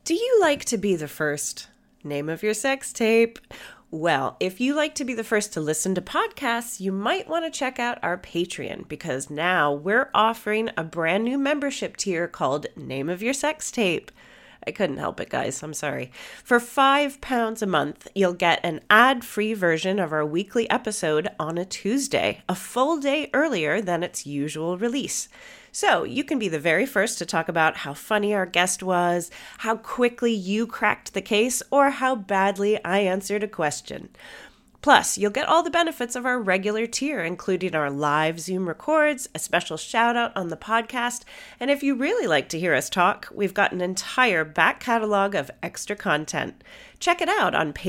Do you like to be the first? Name of your sex tape. Well, if you like to be the first to listen to podcasts, you might want to check out our Patreon, because now we're offering a brand new membership tier called Name of Your Sex Tape. I couldn't help it, guys. I'm sorry. For £5 a month, you'll get an ad-free version of our weekly episode on a Tuesday, a full day earlier than its usual release. So you can be the very first to talk about how funny our guest was, how quickly you cracked the case, or how badly I answered a question. Plus, you'll get all the benefits of our regular tier, including our live Zoom records, a special shout out on the podcast, and if you really like to hear us talk, we've got an entire back catalog of extra content. Check it out on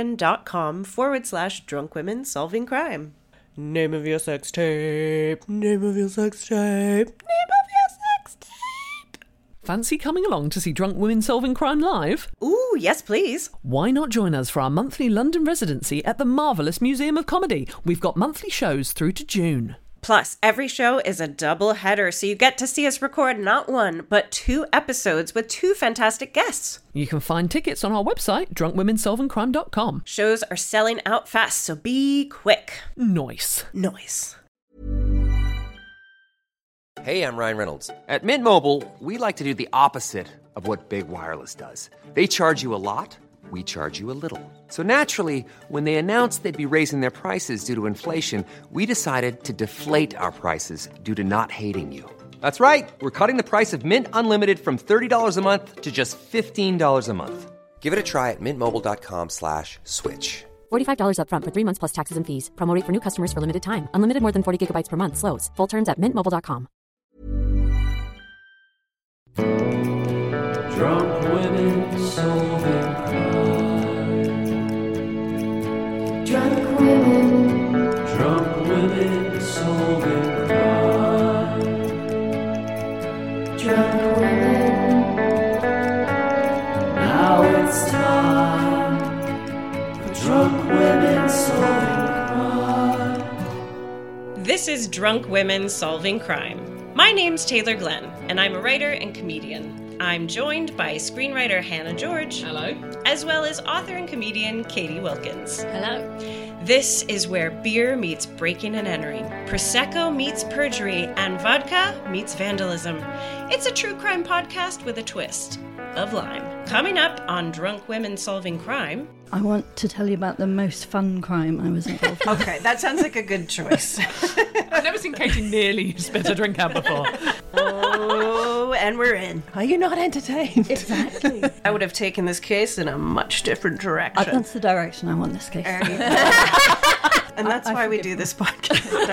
patreon.com/drunkwomensolvingcrime. Name of your sex tape. Name of your sex tape. Name of your sex tape. Fancy coming along to see Drunk Women Solving Crime live? Ooh, yes, please. Why not join us for our monthly London residency at the Marvellous Museum of Comedy? We've got monthly shows through to June. Plus, every show is a double header, so you get to see us record not one, but 2 episodes with 2 fantastic guests. You can find tickets on our website, drunkwomensolvingcrime.com. Shows are selling out fast, so be quick. Nice. Hey, I'm Ryan Reynolds. At Mint Mobile, we like to do the opposite of what Big Wireless does. They charge you a lot, we charge you a little. So naturally, when they announced they'd be raising their prices due to inflation, we decided to deflate our prices due to not hating you. That's right. We're cutting the price of Mint Unlimited from $30 a month to just $15 a month. Give it a try at mintmobile.com/switch. $45 up front for 3 months plus taxes and fees. Promo rate for new customers for limited time. Unlimited more than 40 gigabytes per month. Slows full terms at mintmobile.com. Drunk women solving crime. Drunk women solving crime. Drunk women. Now it's time for drunk women solving crime. This is Drunk Women Solving Crime. My name's Taylor Glenn, and I'm a writer and comedian. I'm joined by screenwriter Hannah George. Hello. As well as author and comedian Katie Wilkins. Hello. This is where beer meets breaking and entering, Prosecco meets perjury, and vodka meets vandalism. It's a true crime podcast with a twist of lime. Coming up on Drunk Women Solving Crime. I want to tell you about the most fun crime I was involved in. Okay, that sounds like a good choice. I've never seen Katie nearly spit a drink out before. Oh, and we're in. Are you not entertained? Exactly. I would have taken this case in a much different direction. That's the direction I want this case. And that's why we do this podcast.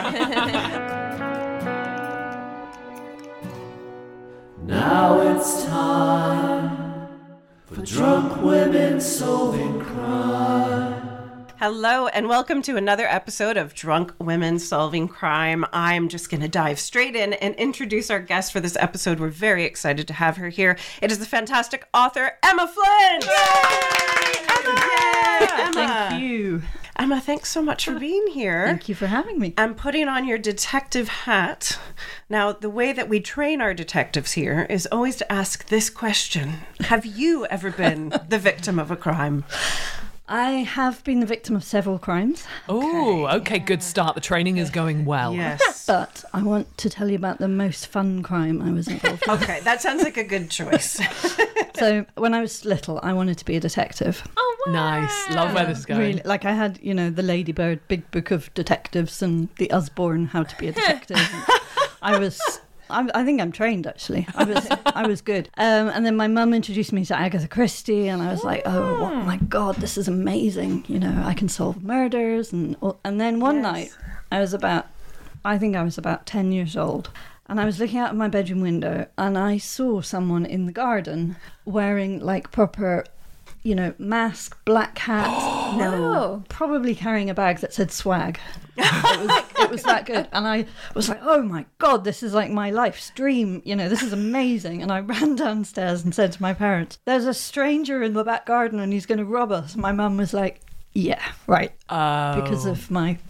Now it's time for drunk women solving crime. Hello, and welcome to another episode of Drunk Women Solving Crime. I'm just going to dive straight in and introduce our guest for this episode. We're very excited to have her here. It is the fantastic author, Emma Flint! Yay! Emma! Yay! Emma! Thank you. Emma, thanks so much for being here. Thank you for having me. And putting on your detective hat. Now, the way that we train our detectives here is always to ask this question. Have you ever been the victim of a crime? I have been the victim of several crimes. Oh, okay, good start. The training is going well. Yes. But I want to tell you about the most fun crime I was involved in. Okay, that sounds like a good choice. So when I was little, I wanted to be a detective. Oh, wow. Nice. Love where this is going. Really, like I had, the Ladybird Big Book of Detectives and the Usborne How to Be a Detective. I think I'm trained, actually. I was good. And then my mum introduced me to Agatha Christie, and I was like, oh my God, this is amazing. I can solve murders. And then one night, I think I was about 10 years old, and I was looking out of my bedroom window, and I saw someone in the garden wearing like proper mask, black hat. No, probably carrying a bag that said swag. It was that good. And I was like, oh my God, this is like my life's dream. This is amazing. And I ran downstairs and said to my parents, there's a stranger in the back garden and he's going to rob us. My mum was like, yeah, right. Because of my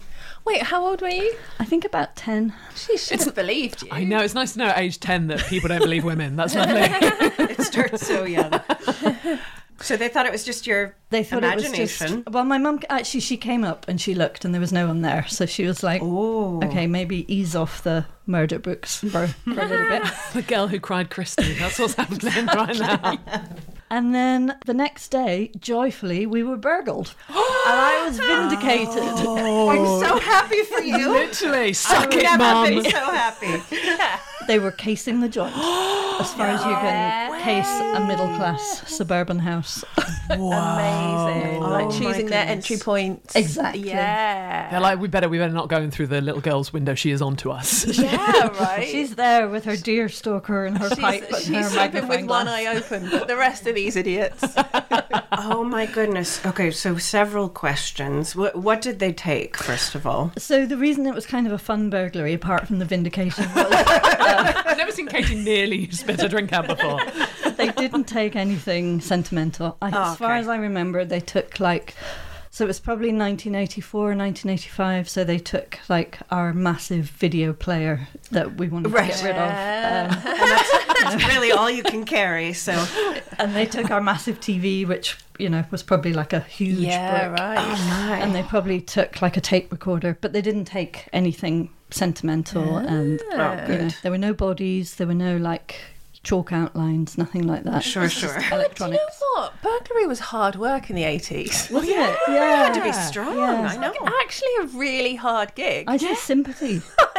Wait, how old were you? I think about 10. She should have believed you. I know, it's nice to know at age 10 that people don't believe women. That's lovely. It starts so young. So they thought it was just your imagination. It was just, well, my mum actually, she came up and she looked and there was no one there. So she was like, okay, maybe ease off the murder books for a little bit. The girl who cried Christy. That's what's happening right now. And then the next day, joyfully, we were burgled. And I was vindicated. I'm so happy for you. Literally, suck it, I've Mum. never been so happy. They were casing the joint as far as you can case a middle-class suburban house. Amazing. Like choosing their entry points. Exactly. Yeah. They're like, we better not go in through the little girl's window. She is onto us. Yeah, right. She's there with her deer stalker and her pipe and her She's sleeping magnifying with glass. one eye open, but the rest of these idiots. Oh my goodness. Okay, so several questions. What did they take, first of all? So the reason it was kind of a fun burglary, apart from the vindication, was I've never seen Katie nearly spit a drink out before. they didn't take anything sentimental. As far as I remember, they took so it was probably 1984 or 1985, so they took our massive video player that we wanted to get rid of. And that's really all you can carry, so... And they took our massive TV, which, was probably like a huge brick. Right. Oh my. And they probably took a tape recorder, but they didn't take anything sentimental. And there were no bodies, there were no chalk outlines, nothing like that. Sure. Electronics. Do you know what? Burglary was hard work in the 80s. Was it? Yeah. You had to be strong, Yeah. I know. Actually a really hard gig. I just sympathy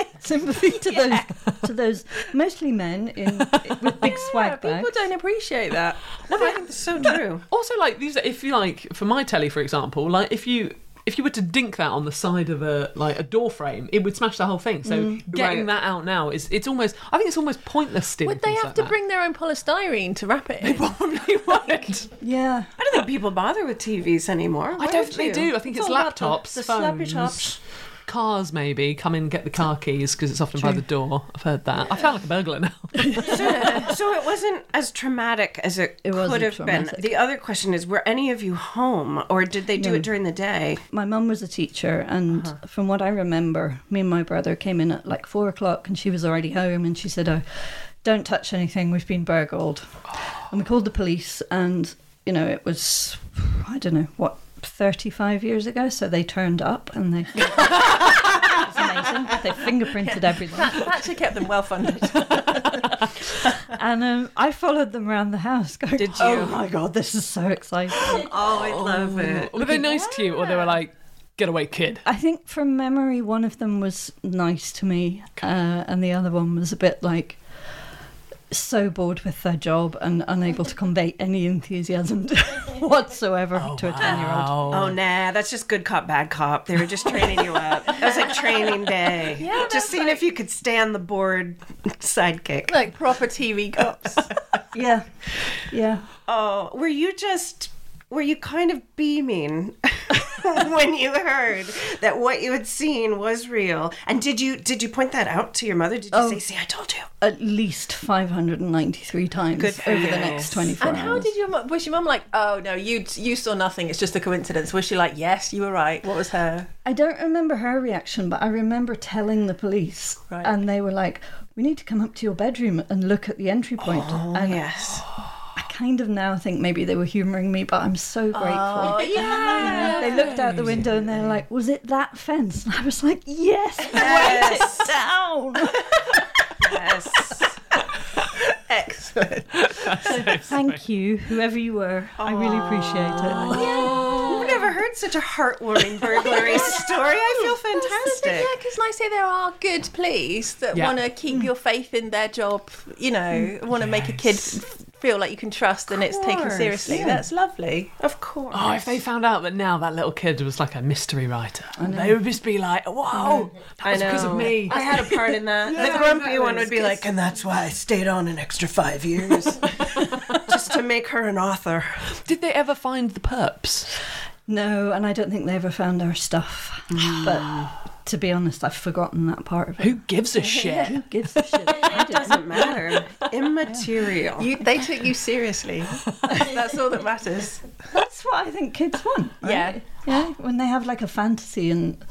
to those mostly men with big swag bags. People don't appreciate that. I think it's so true. Also, if you for my telly, for example, if you were to dink that on the side of a door frame, it would smash the whole thing. So getting that out now I think it's almost pointless still. Would they have to bring their own polystyrene to wrap it in? They probably would. Yeah. I don't think people bother with TVs anymore. I don't think they do. I think it's all about laptops, the phones, slappy tops. cars maybe. Come in and get the car keys because it's often by the door. I've heard that. I sound like a burglar now. So it wasn't as traumatic as it could wasn't have traumatic. been. The other question is, were any of you home, or did they do it during the day? My mum was a teacher, and from what I remember, me and my brother came in at 4:00 and she was already home, and she said, "Oh, don't touch anything, we've been burgled." And we called the police, and it was, I don't know, 35 years ago, so they turned up and they it was amazing. They fingerprinted everything. That should kept them well funded. And I followed them around the house going, Did you? "Oh my god, this is so exciting." Oh, I love it. Were they nice to you, or they were like, "Get away, kid"? I think from memory one of them was nice to me, and the other one was a bit so bored with their job and unable to convey any enthusiasm whatsoever to a 10-year-old. Oh, nah, that's just good cop, bad cop. They were just training you up. It was like training day. Yeah, just seeing if you could stand the bored sidekick. Like proper TV cops. Yeah. Oh, were you kind of beaming when you heard that what you had seen was real? And did you point that out to your mother? Did you say, "See, I told you"? At least 593 times Good for over you. the next 24 And hours. how did was your mum like, "Oh no, you saw nothing, it's just a coincidence"? Was she like, "Yes, you were right"? What was her? I don't remember her reaction, but I remember telling the police, Right. and they were like, "We need to come up to your bedroom and look at the entry point." and Yes. I kind of now think maybe they were humouring me, but I'm so grateful. Oh yeah. They looked out the window and they're like, "Was it that fence?" And I was like, "Yes, Yes. write it down." Yes. Excellent. Thank you, whoever you were. I really appreciate it. I've never heard such a heartwarming burglary story. I feel fantastic. Yeah, because like I say, there are good police that Yeah. want to keep your faith in their job. Want to make a kid feel like you can trust and it's taken course, seriously. yeah. That's lovely. Of course. Oh, if they found out that now that little kid was like a mystery writer, they would just be like, "Whoa, that was because of me." I had a part in that. The grumpy one would be like, "And that's why I stayed on an extra 5 years. Just to make her an author." Did they ever find the perps? No, and I don't think they ever found our stuff. But to be honest, I've forgotten that part of it. Who gives a shit? Who gives a shit? It doesn't matter. Immaterial. They took you seriously. That's all that matters. That's what I think kids want. Right? Yeah. Yeah, when they have like a fantasy and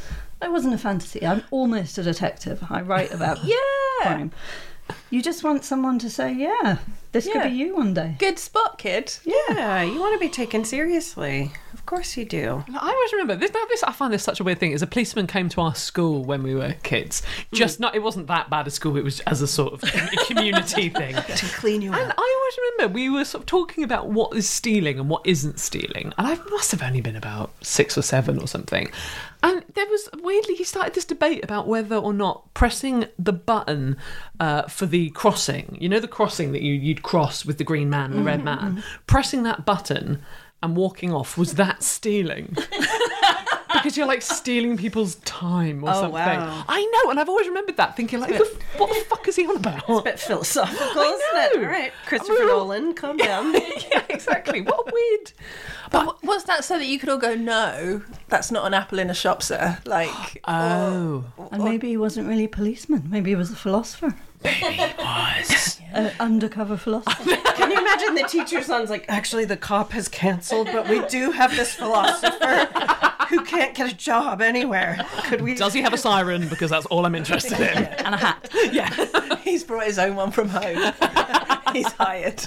I wasn't a fantasy. I'm almost a detective. I write about crime. You just want someone to say, yeah, this could be you one day. Good spot, kid. Yeah, you want to be taken seriously. Of course you do. I always remember this. I find this such a weird thing. Is a policeman came to our school when we were kids. Just not. It wasn't that bad at school. It was as a sort of community thing To clean you And up. I always remember we were sort of talking about what is stealing and what isn't stealing. And I must have only been about 6 or 7 or something. And there was, weirdly, he started this debate about whether or not pressing the button for the crossing, you know, the crossing that you'd cross with the green man and the red man, pressing that button and walking off, was that stealing? Because you're like stealing people's time or something. Wow. I know, and I've always remembered that, thinking like, what the fuck is he on about? It's a bit philosophical, isn't know. it? All right, Christopher Nolan, calm down. Yeah, exactly. What weird. But what's that so that you could all go, no, that's not an apple in a shop, sir? Like, Oh. And maybe he wasn't really a policeman. Maybe he was a philosopher. Was. An undercover philosopher. Can you imagine the teacher's son's like, actually, the cop has cancelled, but we do have this philosopher who can't get a job anywhere. Could we? Does he have a siren? Because that's all I'm interested in. And a hat. Yeah. he's brought his own one from home. He's hired.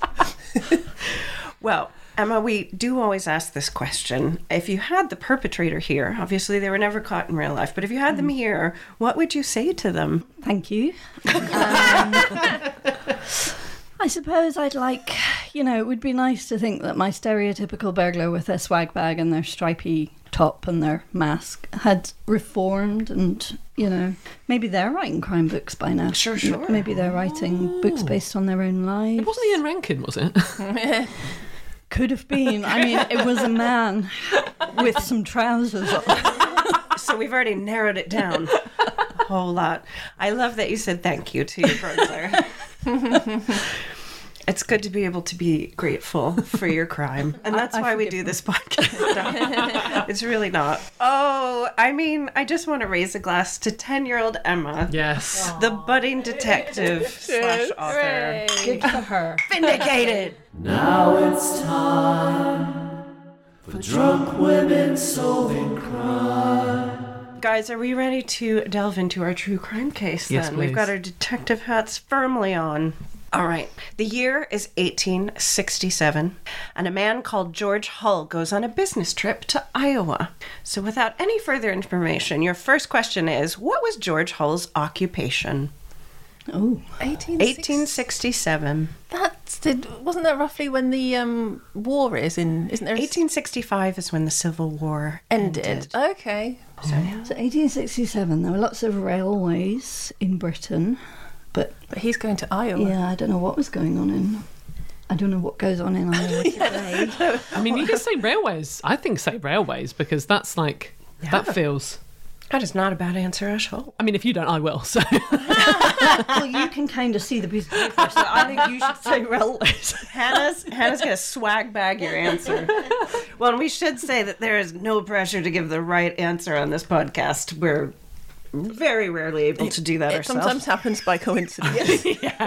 Well, Emma, we do always ask this question. If you had the perpetrator here, obviously they were never caught in real life, but if you had them here, what would you say to them? Thank you. I suppose I'd like, it would be nice to think that my stereotypical burglar with their swag bag and their stripy top and their mask had reformed and, maybe they're writing crime books by now. Sure. Maybe they're writing books based on their own lives. It wasn't Ian Rankin, was it? Could have been. I mean, it was a man with some trousers on. So we've already narrowed it down a whole lot. I love that you said thank you to your burglar. It's good to be able to be grateful for your crime. And that's why we do this podcast. It's really not. Oh, I just want to raise a glass to 10-year-old Emma. Yes. The budding detective / author. Good for her. Vindicated. Now it's time for drunk women solving crime. Guys, are we ready to delve into our true crime case then? Yes, We've please. got our detective hats firmly on. All right. The year is 1867, and a man called George Hull goes on a business trip to Iowa. So without any further information, your first question is, what was George Hull's occupation? Oh, 1867. Wasn't that roughly when the war is in? Isn't there? 1865 is when the Civil War ended. Okay. So, yeah. so 1867, there were lots of railways in Britain, but But he's going to Iowa. yeah, I don't know what was going on I don't know what goes on in Iowa today. I mean, you can say railways. I think say railways because that's like, that feels... That is not a bad answer at all. I mean, if you don't, I will. So Well, you can kind of see the piece of paper, so I think you should say railways. Hannah's gonna swag bag your answer. Well, and we should say that there is no pressure to give the right answer on this podcast. We're very rarely able to do that It ourselves. sometimes happens by coincidence.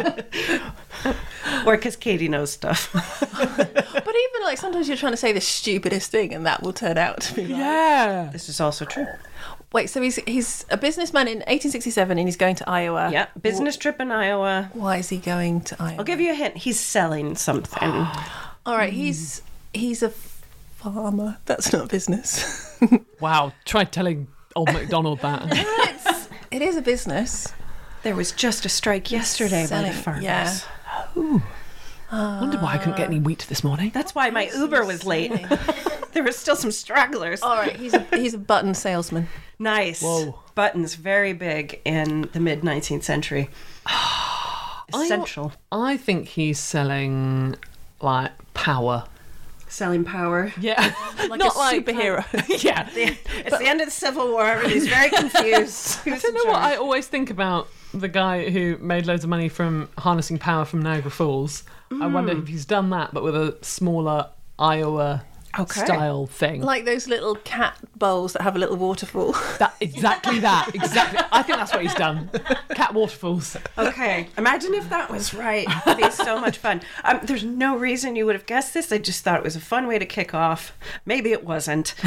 Or because Katie knows stuff. But even like sometimes you're trying to say the stupidest thing and that will turn out to be right. yeah. This is also true. Wait, so he's a businessman in 1867 and he's going to Iowa. Yeah, business trip in Iowa. Why is he going to Iowa? I'll give you a hint. He's selling something. All right, he's a farmer. That's not business. Wow. Try telling old MacDonald that. It is a business. There was just a strike yesterday by Selling- the farmers. yeah. I wondered why I couldn't get any wheat this morning. That's why my Uber was late. There were still some stragglers. All right, he's a button salesman. Nice. Whoa. Buttons, very big in the mid-19th century. Essential. I think he's selling, like, power. Selling power. Yeah. Like a superhero. Yeah. It's the end of the Civil War. Everybody's very confused. I don't know what I always think about the guy who made loads of money from harnessing power from Niagara Falls. I wonder if he's done that, but with a smaller Iowa style thing. Like those little cat bowls that have a little waterfall. Exactly. I think that's what he's done. Cat waterfalls. Okay, imagine if that was right. It'd be so much fun. There's no reason you would have guessed this. I just thought it was a fun way to kick off. Maybe it wasn't.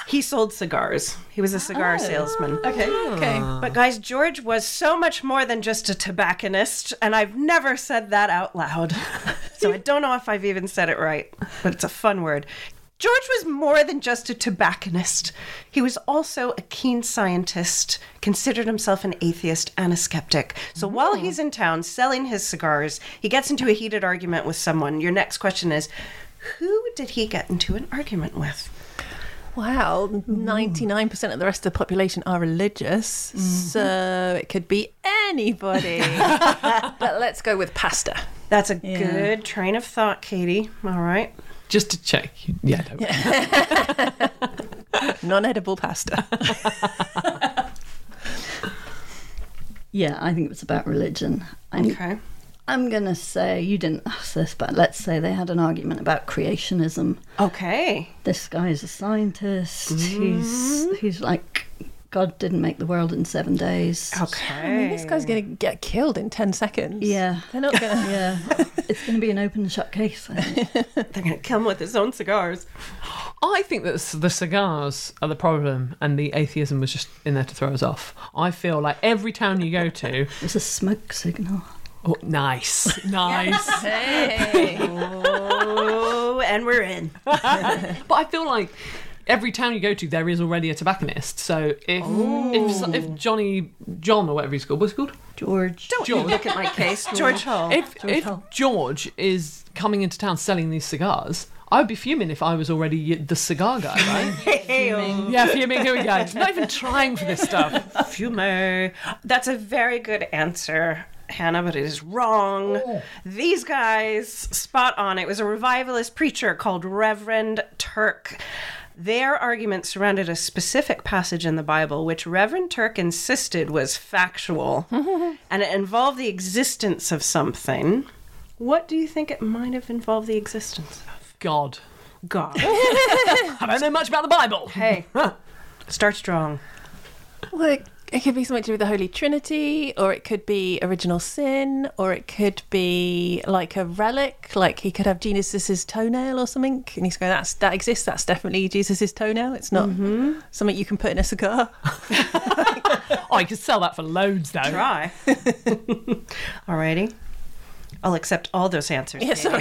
He sold cigars. He was a cigar salesman. Okay. But guys, George was so much more than just a tobacconist, and I've never said that out loud. So I don't know if I've even said it right, but it's a fun word. George was more than just a tobacconist. He was also a keen scientist, considered himself an atheist and a skeptic. So while he's in town selling his cigars, he gets into a heated argument with someone. Your next question is, who did he get into an argument with? Wow, 99% of the rest of the population are religious, so it could be anybody. But let's go with pasta. That's a good train of thought, Katie. All right. Just to check. Yeah, Non-edible pasta. Yeah, I think it was about religion. Okay. I'm going to say, you didn't ask this, but let's say they had an argument about creationism. Okay. This guy is a scientist. He's like, God didn't make the world in 7 days. Okay. I mean, this guy's going to get killed in 10 seconds. Yeah. They're not going to... Yeah. It's going to be an open and shut case, I think. They're going to kill him with his own cigars. I think that the cigars are the problem and the atheism was just in there to throw us off. I feel like every town you go to... It's a smoke signal. Oh, nice. Hey. Oh, and we're in. But I feel like every town you go to, there is already a tobacconist. So if John or whatever he's called, what's he called? George. Don't you look at my case, George Hall. If George is coming into town selling these cigars, I would be fuming if I was already the cigar guy, right? Yeah, fuming. Here we go. Not even trying for this stuff. Fume. That's a very good answer, Hannah, but it is wrong. These guys, spot on. It was a revivalist preacher called Reverend Turk. Their argument surrounded a specific passage in the Bible, which Reverend Turk insisted was factual, and it involved the existence of something. What do you think it might have involved the existence of? God. I don't know much about the Bible. Hey, start strong. Well, it could be something to do with the Holy Trinity, or it could be original sin, or it could be like a relic, like he could have Jesus's toenail or something, and he's going, that exists, that's definitely Jesus's toenail. It's not something you can put in a cigar. Oh, you could sell that for loads, though. Try. Alrighty. I'll accept all those answers. Yeah, sorry.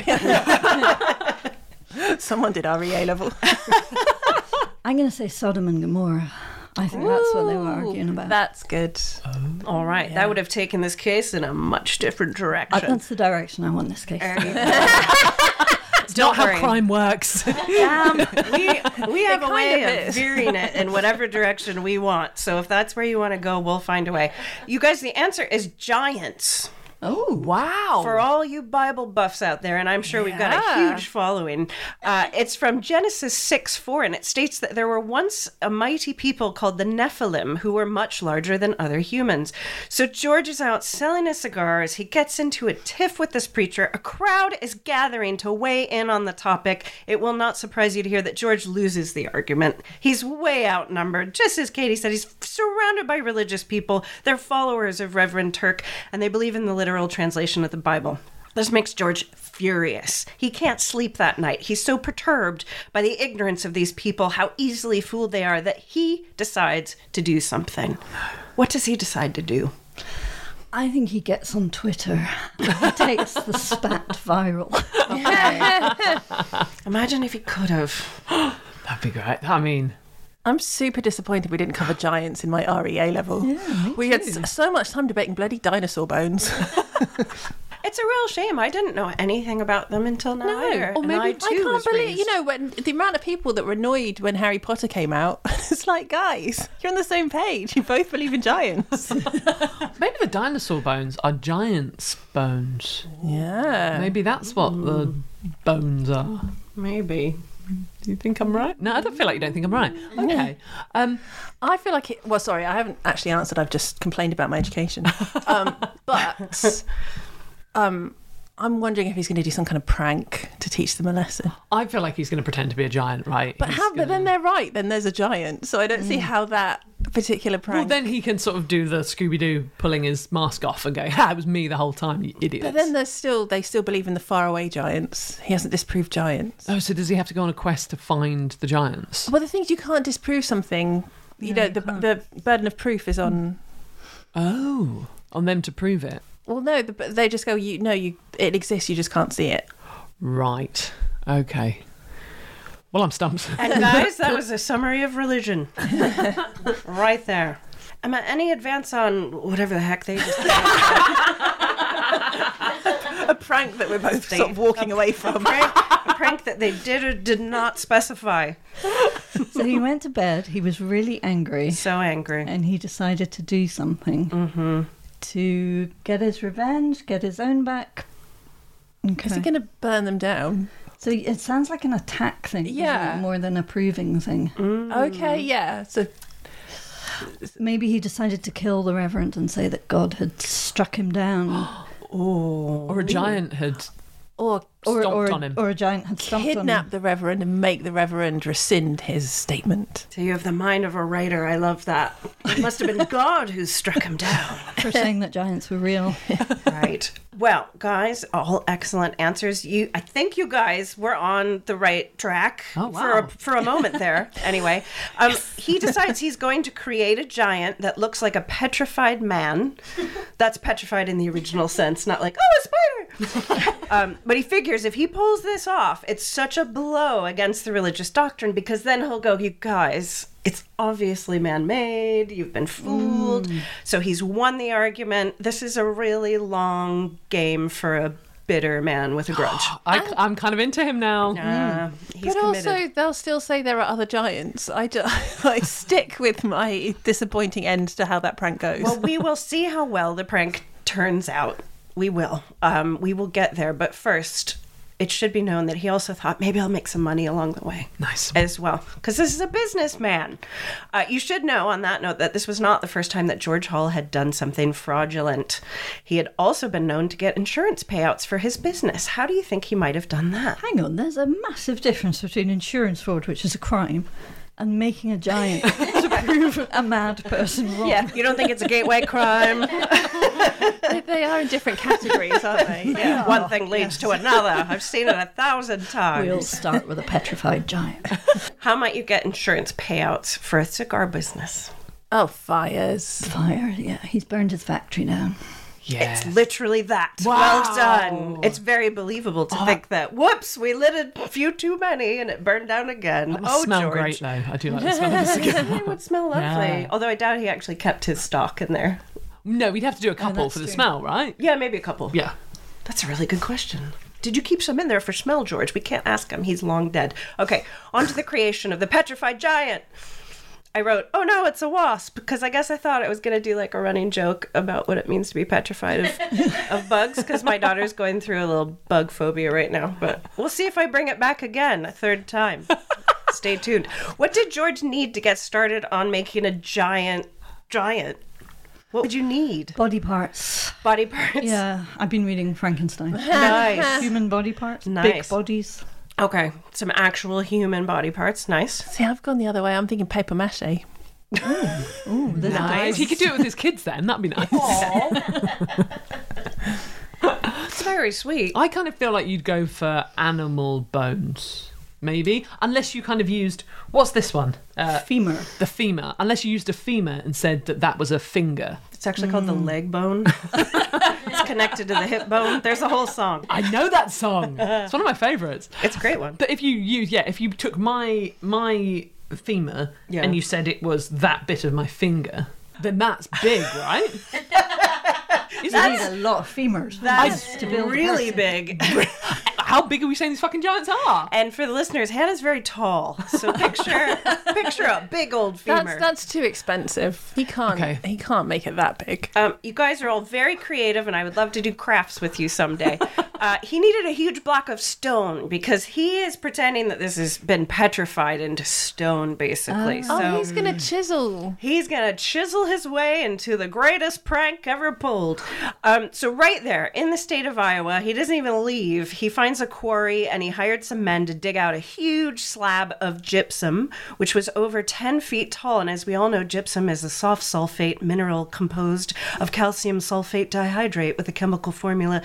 Someone did REA level. I'm going to say Sodom and Gomorrah. I think that's what they were arguing about. That's good. All right. That would have taken this case in a much different direction. That's the direction I want this case to go. It's not how crime works. We have a way of veering it in whatever direction we want. So if that's where you want to go, we'll find a way. You guys, the answer is giants. Oh, wow. For all you Bible buffs out there, and I'm sure we've got a huge following, it's from Genesis 6:4, and it states that there were once a mighty people called the Nephilim who were much larger than other humans. So George is out selling his cigars. He gets into a tiff with this preacher. A crowd is gathering to weigh in on the topic. It will not surprise you to hear that George loses the argument. He's way outnumbered. Just as Katie said, he's surrounded by religious people. They're followers of Reverend Turk, and they believe in the literal translation of the Bible. This makes George furious. He can't sleep that night. He's so perturbed by the ignorance of these people, how easily fooled they are, that he decides to do something. What does he decide to do? I think he gets on Twitter. He takes the spat viral. Imagine if he could have. That'd be great. I mean... I'm super disappointed we didn't cover giants in my REA level. Yeah, we had so much time debating bloody dinosaur bones. It's a real shame. I didn't know anything about them until now. Either. Or maybe I can't was believe, raised. when the amount of people that were annoyed when Harry Potter came out. It's like, guys, you're on the same page. You both believe in giants. Maybe the dinosaur bones are giants' bones. Yeah. Maybe that's what the bones are. Maybe. Do you think I'm right? No, I don't feel like you don't think I'm right. Okay. I feel like I haven't actually answered. I've just complained about my education. But I'm wondering if he's going to do some kind of prank to teach them a lesson. I feel like he's going to pretend to be a giant, right? But then they're right. Then there's a giant. So I don't see how that particular prank. Well, then he can sort of do the Scooby-Doo pulling his mask off and go, "Ha, it was me the whole time, you idiots." But then they still believe in the faraway giants. He hasn't disproved giants. Oh, so does he have to go on a quest to find the giants? Well, the thing is, you can't disprove something. The burden of proof is on. Oh, on them to prove it. Well, no, they just go. It exists. You just can't see it. Right. Okay. Well, I'm stumped. And guys, that was a summary of religion. Right there. Emma, any advance on whatever the heck they just did? A prank that we're both sort of walking away from. A prank that they did or did not specify. So he went to bed. He was really angry. So angry. And he decided to do something to get his revenge, get his own back. Okay. Is he going to burn them down? So it sounds like an attack thing, Yeah. more than a proving thing. Okay, yeah. So Maybe he decided to kill the Reverend and say that God had struck him down. Or a giant had or stomped on him. Or a giant had stomped on kidnap him. the Reverend and make the Reverend rescind his statement. So you have the mind of a writer. I love that. It must have been God who struck him down. For saying that giants were real. Right. Well, guys, all excellent answers. I think you guys were on the right track for a moment there. Anyway, he decides he's going to create a giant that looks like a petrified man. That's petrified in the original sense, not like, oh, a spider. But he figures if he pulls this off, it's such a blow against the religious doctrine, because then he'll go, you guys, it's obviously man-made. You've been fooled. So he's won the argument. This is a really long game for a bitter man with a grudge. I'm kind of into him now. He's But committed. also, they'll still say there are other giants. I stick with my disappointing end to how that prank goes. Well, we will see how well the prank turns out. We will. We will get there. But first, it should be known that he also thought, maybe I'll make some money along the way. Nice. As well. Because this is a businessman. You should know, on that note, that this was not the first time that George Hall had done something fraudulent. He had also been known to get insurance payouts for his business. How do you think he might have done that? Hang on, there's a massive difference between insurance fraud, which is a crime, and making a giant to prove a mad person wrong. Yeah, you don't think it's a gateway crime? They are in different categories, aren't they? Yeah, one thing leads to another. I've seen it 1,000 times. We'll start with a petrified giant. How might you get insurance payouts for a cigar business? Oh, fires. Fire, yeah. He's burned his factory down. Yeah. It's literally that. Wow. Well done. It's very believable to think that, whoops, we lit a few too many and it burned down again. That must smell George. great, though. I do like the smell of the cigar. It would smell lovely. Yeah. Although I doubt he actually kept his stock in there. No, we'd have to do a couple that's for the true. smell, right? Yeah, maybe a couple. Yeah. That's a really good question. Did you keep some in there for smell, George? We can't ask him. He's long dead. Okay, on to the creation of the petrified giant. I wrote, oh no, it's a wasp, because I guess I thought I was going to do like a running joke about what it means to be petrified of bugs, because my daughter's going through a little bug phobia right now. But we'll see if I bring it back again a third time. Stay tuned. What did George need to get started on making a giant? What would you need? Body parts. Body parts? Yeah, I've been reading Frankenstein. Nice. Human body parts. Nice. Big bodies. Okay, some actual human body parts. Nice. See, I've gone the other way. I'm thinking paper mache. Ooh, there's Nice. He could do it with his kids then. That'd be nice. It's very sweet. I kind of feel like you'd go for animal bones, maybe. Unless you kind of used... What's this one? femur. The femur. Unless you used a femur and said that was a finger. It's actually called the leg bone. It's connected to the hip bone. There's a whole song. I know that song. It's one of my favourites. It's a great one. But if you took my femur Yeah. and you said it was that bit of my finger, then that's big, right? You need a lot of femurs. That's to build a really person. big. How big are we saying these fucking giants are? And for the listeners, Hannah's very tall. So picture a big old femur. That's too expensive. He can't make it that big. You guys are all very creative, and I would love to do crafts with you someday. He needed a huge block of stone because he is pretending that this has been petrified into stone, basically. So he's going to chisel. he's going to chisel his way into the greatest prank ever pulled. So right there in the state of Iowa, he doesn't even leave. He finds a quarry and he hired some men to dig out a huge slab of gypsum, which was over 10 feet tall. And as we all know, gypsum is a soft sulfate mineral composed of calcium sulfate dihydrate with the chemical formula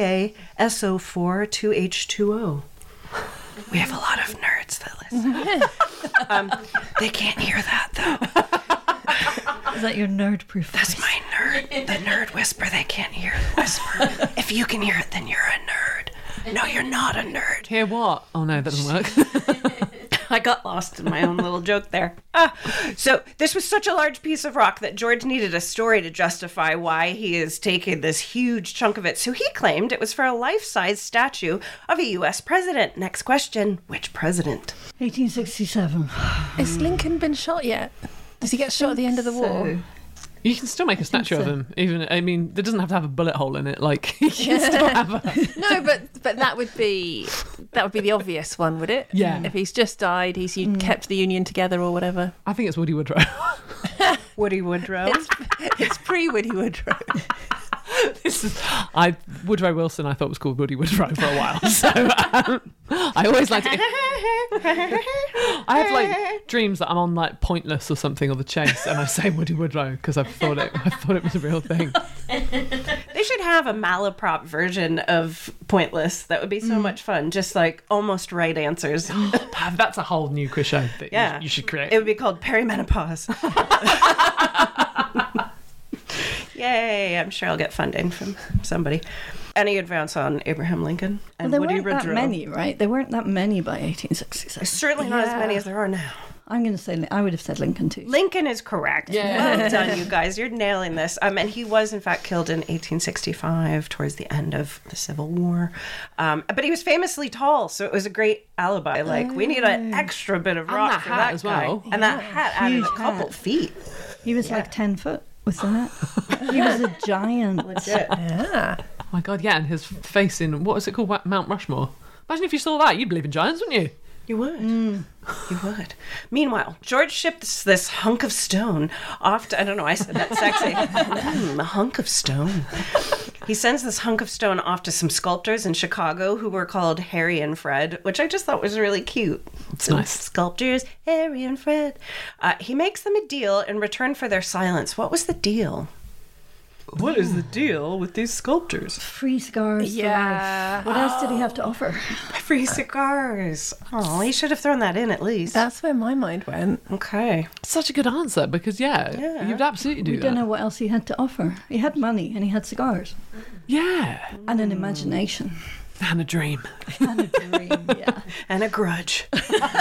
CaSO4 2H2O. We have a lot of nerds that listen. They can't hear that, though. Is that your nerd-proof That's voice? my nerd. The nerd whisper. They can't hear the whisper. If you can hear it, then you're a nerd. No, you're not a nerd. Hear what? Oh no, that doesn't work. I got lost in my own little joke there. So this was such a large piece of rock that George needed a story to justify why he is taking this huge chunk of it. So he claimed it was for a life-size statue of a U.S. president. Next question, which president? 1867. Has Lincoln been shot yet? Does he get shot at the end of the war? You can still make a statue of so. him. Even, I mean, it doesn't have to have a bullet hole in it. Like, you can still have a... No, but that would be the obvious one, would it? Yeah. If he's just died, he's kept the Union together or whatever. I think it's Woody Woodrow. Woody Woodrow. It's pre-Woody Woodrow. Woodrow Wilson I thought was called Woody Woodrow for a while. So I always like to... I have like dreams that I'm on like Pointless or something, or The Chase, and I say Woody Woodrow because I thought it was a real thing. They should have a malaprop version of Pointless. That would be so much fun. Just like almost right answers. That's a whole new quiz show that Yeah. you should create. It would be called Perimenopause. Yay, I'm sure I'll get funding from somebody. Any advance on Abraham Lincoln and Well, there Woody weren't that Woodrow? many, right? There weren't that many by 1867. Certainly not as many as there are now. I'm going to say, I would have said Lincoln too. Lincoln is correct. Yeah. Well done, you guys. You're nailing this. And he was, in fact, killed in 1865 towards the end of the Civil War. But he was famously tall, so it was a great alibi. Like, we need an extra bit of rock that for hat that as guy. well. And that hat added Huge a couple hat. feet. He was like 10 foot with that. He was a giant. Yeah. Oh my God, yeah, and his face in, what is it called, Mount Rushmore? Imagine if you saw that, you'd believe in giants, wouldn't you? You would. You would. Meanwhile, George shipped this hunk of stone off to, I don't know, I said that sexy. A hunk of stone. He sends this hunk of stone off to some sculptors in Chicago who were called Harry and Fred, which I just thought was really cute. It's nice. Sculptors, Harry and Fred. He makes them a deal in return for their silence. What was the deal? What is the deal with these sculptors? Free cigars. for Yeah. life. What else did he have to offer? Free cigars. Oh, he should have thrown that in at least. That's where my mind went. Okay. Such a good answer, because Yeah. you'd absolutely do We that. don't know what else he had to offer. He had money and he had cigars Yeah. and an imagination And a dream. and a dream. Yeah. And a grudge.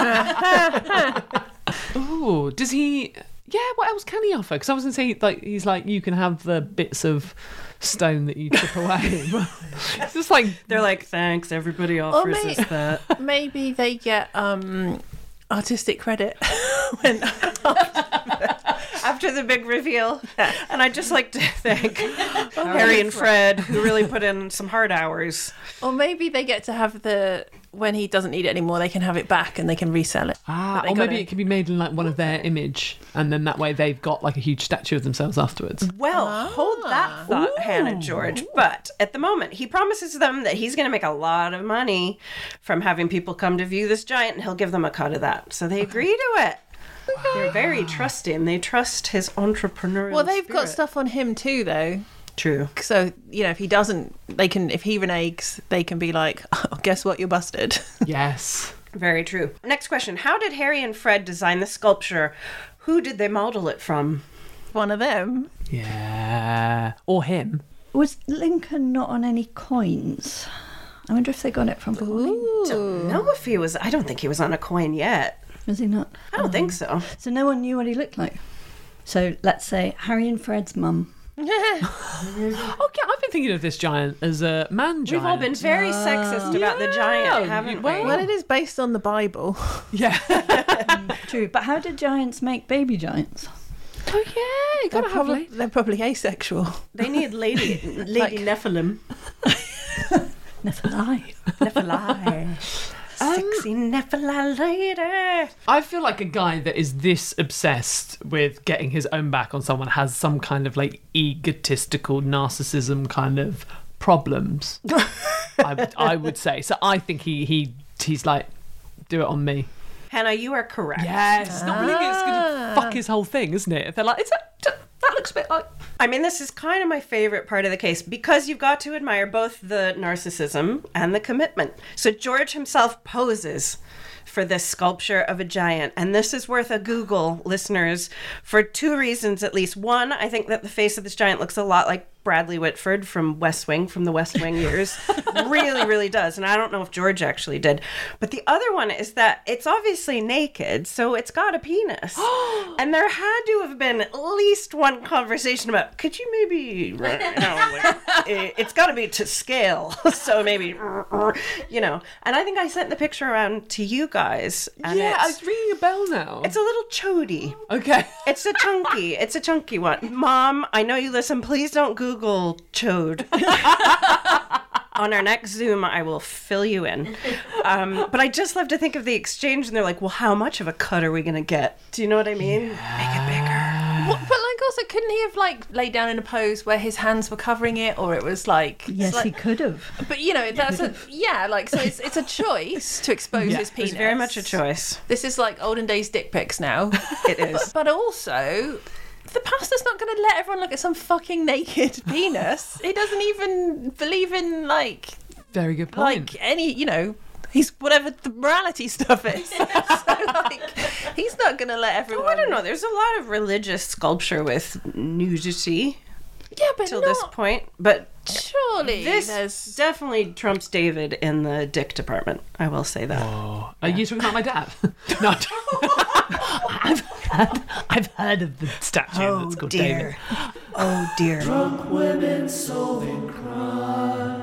Oh, does he... Yeah, what else can he offer? Because I was going to say, like, he's like, you can have the bits of stone that you chip away. It's just like... They're like, thanks, everybody offers may- us that. Maybe they get artistic credit when After the big reveal. And I'd just like to thank Harry and Fred, who really put in some hard hours. or maybe they get to have when he doesn't need it anymore, they can have it back and they can resell it. Ah, They or maybe gotta- it can be made in like one of their image, and then that way they've got like a huge statue of themselves afterwards. Well, hold that thought, Hannah George. But at the moment, he promises them that he's going to make a lot of money from having people come to view this giant, and he'll give them a cut of that. So they agree to it. They're very trusting. They trust his entrepreneurial Well, they've got spirit. stuff on him too, though. True. So, if he doesn't, if he reneges, they can be like, oh, guess what, you're busted. Yes. Very true. Next question. How did Harry and Fred design the sculpture? Who did they model it from? One of them. Yeah. Or him. Was Lincoln not on any coins? I wonder if they got it from coins. Don't know if he was. I don't think he was on a coin yet. Was he not? I don't think so. So no one knew what he looked like. So let's say Harry and Fred's mum. Okay, I've been thinking of this giant as a man giant. We've all been very sexist about the giant, haven't we? Well, it is based on the Bible. Yeah. True, but how did giants make baby giants? Oh yeah, you gotta have like... They're probably asexual. They need Lady Nephilim. Nephilim. Nephilim. Sexy Nephilim later. I feel like a guy that is this obsessed with getting his own back on someone has some kind of like egotistical narcissism kind of problems. I would say. So I think he's like, do it on me. Hannah, you are correct. Yes. Not really. It's going to fuck his whole thing, isn't it? If they're like, that looks a bit like... I mean, this is kind of my favorite part of the case because you've got to admire both the narcissism and the commitment. So George himself poses for this sculpture of a giant. And this is worth a Google, listeners, for two reasons at least. One, I think that the face of this giant looks a lot like Bradley Whitford from West Wing, from the West Wing years. Really, really does. And I don't know if George actually did. But the other one is that it's obviously naked, so it's got a penis. And there had to have been at least one conversation about, could you maybe, it's got to be to scale. So maybe, you know. And I think I sent the picture around to you guys. And yeah, it's ringing a bell now. It's a little chody. Okay. It's a chunky one. Mom, I know you listen. Please don't Google chode. On our next Zoom, I will fill you in. But I just love to think of the exchange, and they're like, well, how much of a cut are we going to get? Do you know what I mean? Yeah. Make it bigger. But like, also, couldn't he have like laid down in a pose where his hands were covering it, or it was like... Yes, like, he could have. But, you know, that's a... Yeah, like, so it's a choice to expose his penis. It's very much a choice. This is like olden days dick pics now. It is. But also... The pastor's not going to let everyone look at some fucking naked penis. He doesn't even believe in, like... Very good point. Like, any, you know... He's whatever the morality stuff is. So, like, he's not going to let everyone... Well, I don't know. There's a lot of religious sculpture with nudity. Yeah, but till this point. But surely this definitely trumps David in the dick department. I will say that. Oh. Are you talking about my dad? No. I've heard of the statue that's called David. Oh dear. Drunk women solving crime.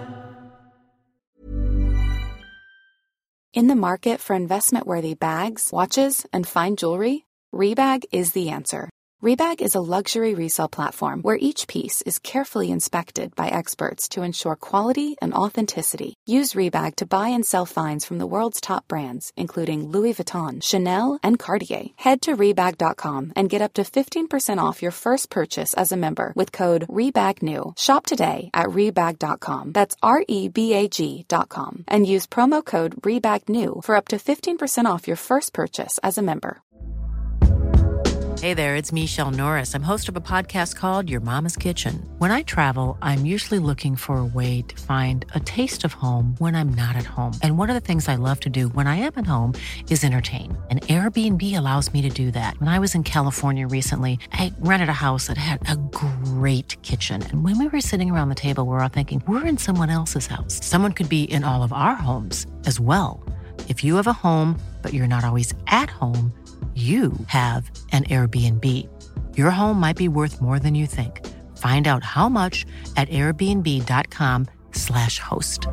In the market for investment-worthy bags, watches, and fine jewelry, Rebag is the answer. Rebag is a luxury resale platform where each piece is carefully inspected by experts to ensure quality and authenticity. Use Rebag to buy and sell finds from the world's top brands, including Louis Vuitton, Chanel, and Cartier. Head to Rebag.com and get up to 15% off your first purchase as a member with code REBAGNEW. Shop today at Rebag.com. That's REBAG.com. And use promo code REBAGNEW for up to 15% off your first purchase as a member. Hey there, it's Michelle Norris. I'm host of a podcast called Your Mama's Kitchen. When I travel, I'm usually looking for a way to find a taste of home when I'm not at home. And one of the things I love to do when I am at home is entertain. And Airbnb allows me to do that. When I was in California recently, I rented a house that had a great kitchen. And when we were sitting around the table, we're all thinking, we're in someone else's house. Someone could be in all of our homes as well. If you have a home, but you're not always at home, you have an Airbnb. Your home might be worth more than you think. Find out how much at airbnb.com/host.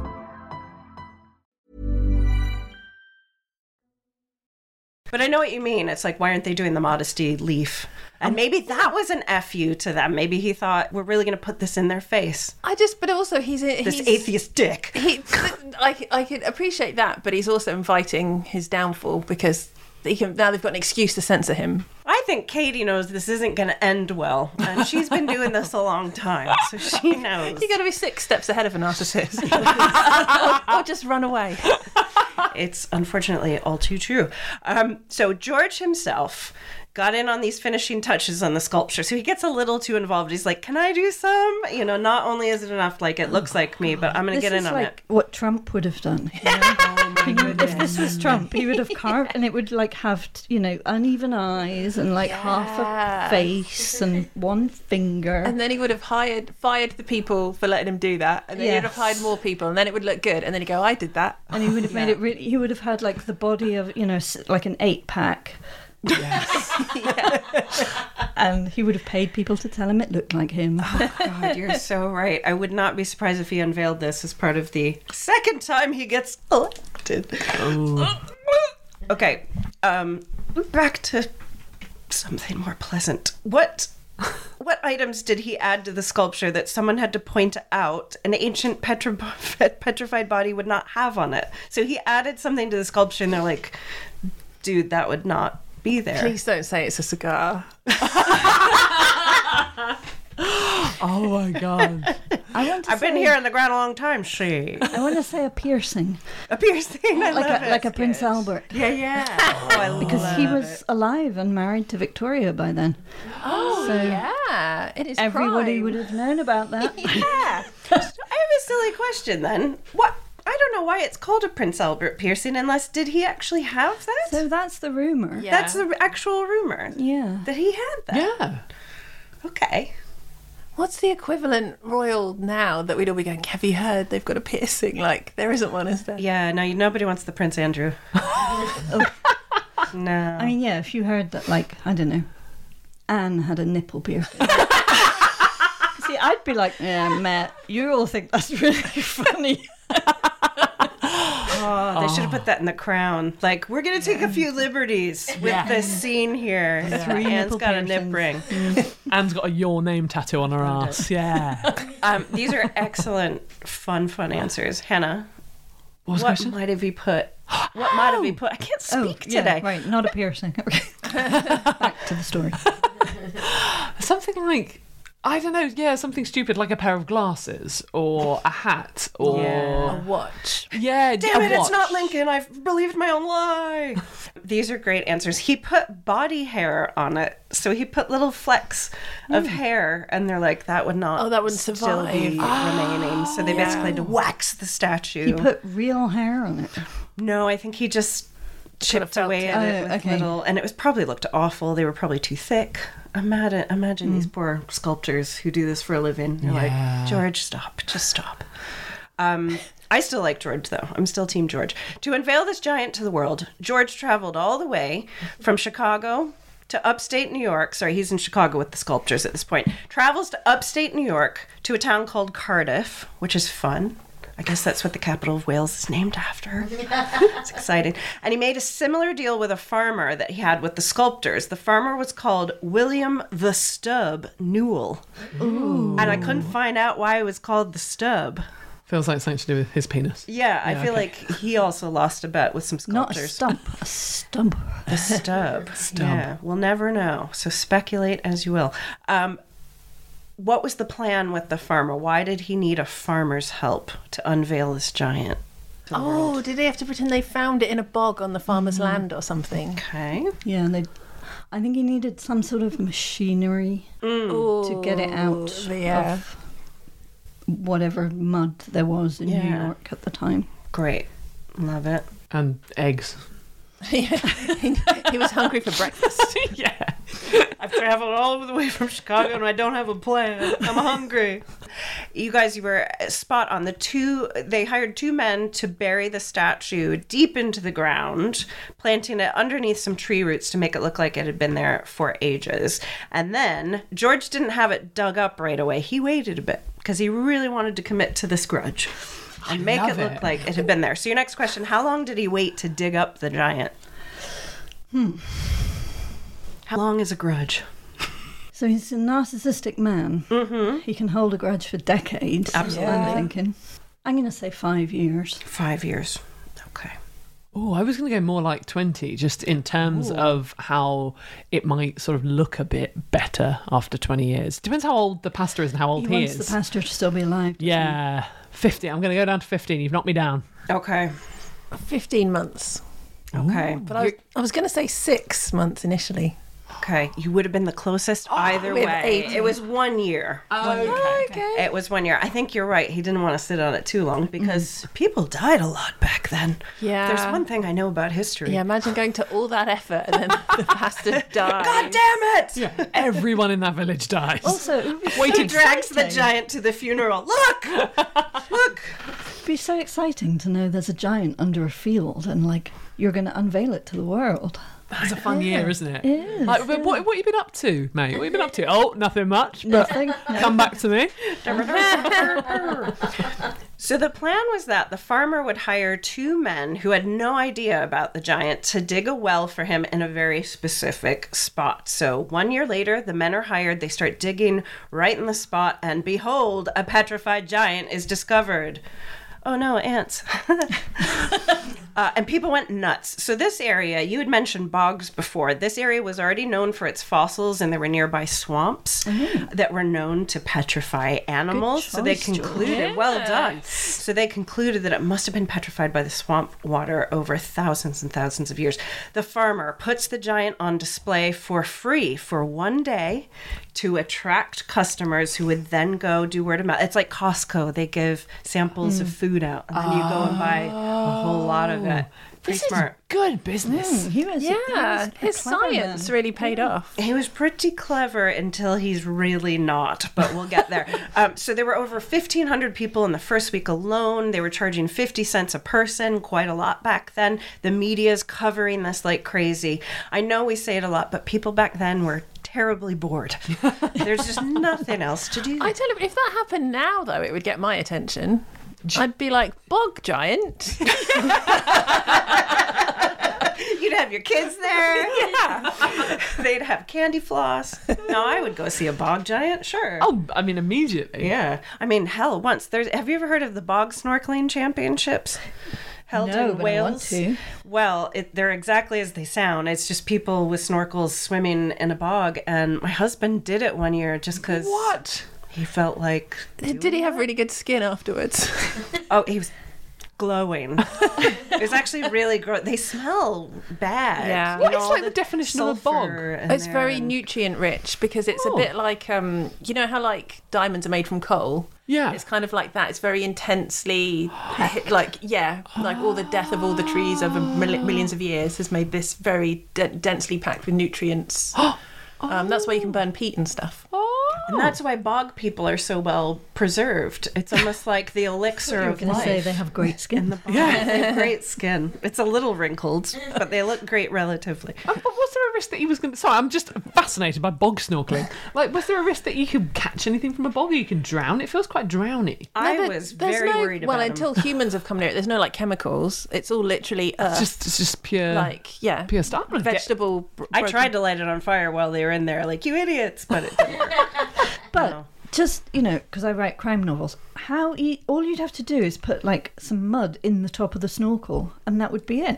But I know what you mean. It's like, why aren't they doing the modesty leaf? And maybe that was an FU to them. Maybe he thought, we're really going to put this in their face. But also he's atheist dick. I could appreciate that, but he's also inviting his downfall because now they've got an excuse to censor him. I think Katie knows this isn't going to end well, and she's been doing this a long time, so she knows. You got to be 6 steps ahead of a narcissist, or just run away. It's unfortunately all too true. So George himself got in on these finishing touches on the sculpture, so he gets a little too involved. He's like, can I do some? You know, not only is it enough, like, it looks like me, but I'm going to get in on it. What Trump would have done. You know? If this was Trump, he would have carved, and it would like have, you know, uneven eyes and like half a face and one finger. And then he would have fired the people for letting him do that, and then he would have hired more people, and then it would look good, and then he'd go, I did that. And he would have made it really, he would have had like the body of, you know, like an 8-pack. Yes. And he would have paid people to tell him it looked like him. Oh, God, you're so right. I would not be surprised if he unveiled this as part of the second time he gets elected. Oh. Okay, back to something more pleasant. What what items did he add to the sculpture that someone had to point out an ancient petrified body would not have on it? So he added something to the sculpture, and they're like, dude, that would not be there. Please don't say it's a cigar. Oh my God. I've been here on the ground a long time, I want to say a piercing. A piercing, I love it. Like a Prince Albert. Yeah. Oh, I love because he was alive and married to Victoria by then. Oh, so yeah. It is everybody prime. would have known about that. Yeah. I have a silly question then. What? I don't know why it's called a Prince Albert piercing unless did he actually have that? So that's the rumor. Yeah. That's the actual rumor. Yeah. That he had that. Yeah. Okay. What's the equivalent royal now that we'd all be going, have you heard they've got a piercing? Like, there isn't one, is there? Yeah, no, nobody wants the Prince Andrew. No. I mean, yeah, if you heard that, like, I don't know, Anne had a nipple piercing. See, I'd be like, yeah, Matt, you all think that's really funny. They should have put that in the Crown. Like, we're going to take a few liberties with this scene here. Three Anne's nipple got a piercings. nip ring. Anne's got a your name tattoo on her ass. Yeah. These are excellent, fun answers. Hannah, What was the what question? might have he put? What might have he put? I can't speak today. Yeah, right, not a piercing. Okay. Back to the story. Something like, I don't know, yeah, something stupid like a pair of glasses or a hat or... Yeah. A watch. Yeah, Damn a it, it's watch. not Lincoln. I've believed my own lie. These are great answers. He put body hair on it. So he put little flecks of hair, and they're like, that would not that wouldn't still be survive. remaining. So they basically had to wax the statue. He put real hair on it. No, I think he just chipped felt away it. at it with okay. little, and it was probably looked awful. They were probably too thick. Imagine these poor sculptors who do this for a living. They're like, George, stop, just stop. I still like George, though. I'm still Team George. To unveil this giant to the world, George traveled all the way from Chicago to upstate New York. Sorry, he's in Chicago with the sculptures at this point. Travels to upstate New York to a town called Cardiff, which is fun. I guess that's what the capital of Wales is named after. It's exciting. And he made a similar deal with a farmer that he had with the sculptors. The farmer was called William the Stub Newell. Ooh. And I couldn't find out why it was called the Stub. Feels like something to do with his penis. Yeah, I feel like he also lost a bet with some Not a sculptors. stump, a stump. The stub. Yeah, we'll never know. So speculate as you will. What was the plan with the farmer? Why did he need a farmer's help to unveil this giant to the world? Oh, did they have to pretend they found it in a bog on the farmer's land or something? Okay. Yeah, and I think he needed some sort of machinery to get it out of whatever mud there was in New York at the time. Great. Love it. And eggs. He was hungry for breakfast. Yeah. I've traveled all the way from Chicago and I don't have a plan. I'm hungry. You guys, you were spot on. They hired two men to bury the statue deep into the ground, planting it underneath some tree roots to make it look like it had been there for ages. And then George didn't have it dug up right away. He waited a bit because he really wanted to commit to this grudge and make it look like it had been there. So your next question, how long did he wait to dig up the giant? How long is a grudge? So he's a narcissistic man. Mm-hmm. He can hold a grudge for decades. Absolutely. I'm thinking. I'm going to say 5 years. 5 years. Okay. Oh, I was going to go more like 20, just in terms of how it might sort of look a bit better after 20 years. Depends how old the pastor is and how old he wants is. the pastor to still be alive. Yeah, 50. I'm going to go down to 15. You've knocked me down. Okay. 15 months. Okay. But I was going to say 6 months initially. Okay, you would have been the closest either with way. 18. It was 1 year. Okay. It was 1 year. I think you're right. He didn't want to sit on it too long because people died a lot back then. Yeah. There's one thing I know about history. Yeah, imagine going to all that effort and then the pastor died. God damn it! Yeah, everyone in that village dies. Also, it would be He so drags the exciting. giant to the funeral. Look! Look! It'd be so exciting to know there's a giant under a field and, like, you're going to unveil it to the world. It's a fun year, isn't it? It is, Like, but what have you been up to, mate? What have you been up to? Oh, nothing much. But Nothing. come back to me. So the plan was that the farmer would hire 2 men who had no idea about the giant to dig a well for him in a very specific spot. So 1 year later, the men are hired. They start digging right in the spot, and behold, a petrified giant is discovered. Oh no, ants. And people went nuts. So this area, you had mentioned bogs before. This area was already known for its fossils, and there were nearby swamps that were known to petrify animals. So they concluded, well done. So they concluded that it must have been petrified by the swamp water over thousands and thousands of years. The farmer puts the giant on display for free for 1 day to attract customers who would then go do word of mouth. It's like Costco. They give samples of food out, and then you go and buy a whole lot of it. Pretty smart. Good business. He was, His science really paid off. He was pretty clever until he's really not, but we'll get there. So there were over 1,500 people in the first week alone. They were charging 50 cents a person, quite a lot back then. The media's covering this like crazy. I know we say it a lot, but people back then were terribly bored. There's just nothing else to do. I tell you, if that happened now, though, it would get my attention. I'd be like, bog giant. You'd have your kids there. Yeah. They'd have candy floss. No, I would go see a bog giant, sure. Oh, I mean, immediately. Yeah. I mean, hell, once. Have you ever heard of the bog snorkeling championships? Held in but Wales. I want to. Well, they're exactly as they sound. It's just people with snorkels swimming in a bog. And my husband did it one year just because... What? He felt like... Did he have really good skin afterwards? Oh, he was glowing. It was actually really gross. They smell bad. Yeah. What is like the definition of a bog? It's very nutrient rich because it's a bit like, you know how like diamonds are made from coal? Yeah. It's kind of like that. It's very intensely, like all the death of all the trees over millions of years has made this very densely packed with nutrients. That's why you can burn peat and stuff. And that's why bog people are so well preserved. It's almost like the elixir of life. Say they have great skin. In the bog. Yeah, they have great skin. It's a little wrinkled, but they look great relatively. But was there a risk that he was going to... Sorry, I'm just fascinated by bog snorkeling. Like, was there a risk that you could catch anything from a bog or you can drown? It feels quite drowny. I was very worried about Well, until humans have come near it, there's no, like, chemicals. It's all literally earth. It's just pure... Like, yeah. Pure stuff. Vegetable... I tried to light it on fire while they were in there, like, you idiots, but it didn't work. But just, because I write crime novels, all you'd have to do is put like some mud in the top of the snorkel and that would be it.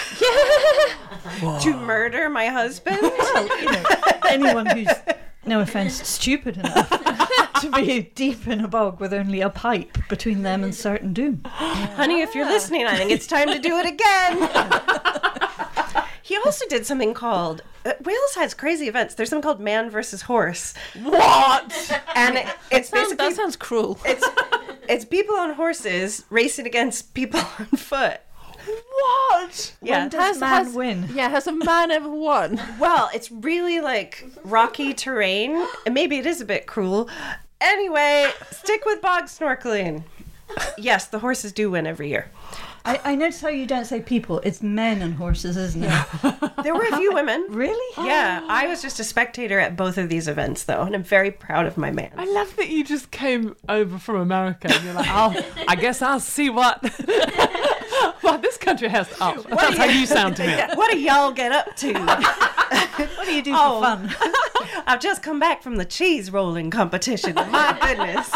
To murder my husband? Well, anyone who's, no offence, stupid enough to be deep in a bog with only a pipe between them and certain doom. Honey, if you're listening, I think it's time to do it again. He also did something called... Wales has crazy events. There's something called Man versus Horse. What? And it's basically... That sounds cruel. It's people on horses racing against people on foot. What? Yeah. When does man win? Yeah, has a man ever won? Well, it's really like rocky terrain. And maybe it is a bit cruel. Anyway, stick with bog snorkeling. Yes, the horses do win every year. I notice how you don't say people. It's men and horses, isn't it? There were a few women. Really? Yeah, I was just a spectator at both of these events, though, and I'm very proud of my man. I love that you just came over from America and you're like, I guess I'll see what this country has to offer. That's how you sound to me. What do y'all get up to? What do you do for fun? I've just come back from the cheese rolling competition. My goodness.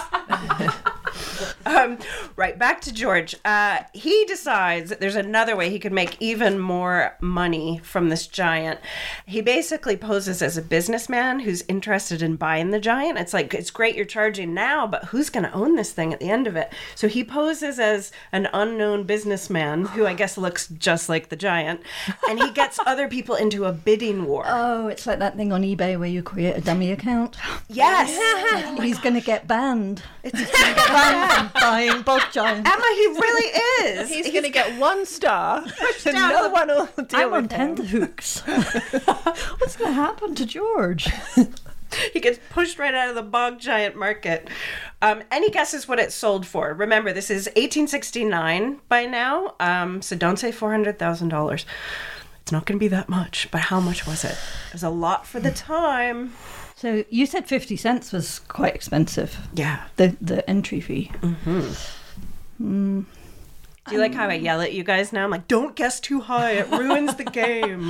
Right, back to George. He decides that there's another way he could make even more money from this giant. He basically poses as a businessman who's interested in buying the giant. It's like, it's great you're charging now, but who's going to own this thing at the end of it? So he poses as an unknown businessman who I guess looks just like the giant, and he gets other people into a bidding war. Oh, it's like that thing on eBay where you create a dummy account. Yes. He's going to get banned. He's going to get banned from buying bog giants. Emma, he really is. He's going to get 1 star. down No one will deal I'm on with him. tenterhooks. What's going to happen to George? He gets pushed right out of the bog giant market. Any guesses what it sold for? Remember, this is 1869 by now, so don't say $400,000. It's not going to be that much, but how much was it? It was a lot for the time. So you said 50 cents was quite expensive. Yeah. The entry fee. Mm-hmm. Do you like how I yell at you guys now? I'm like, don't guess too high. It ruins the game.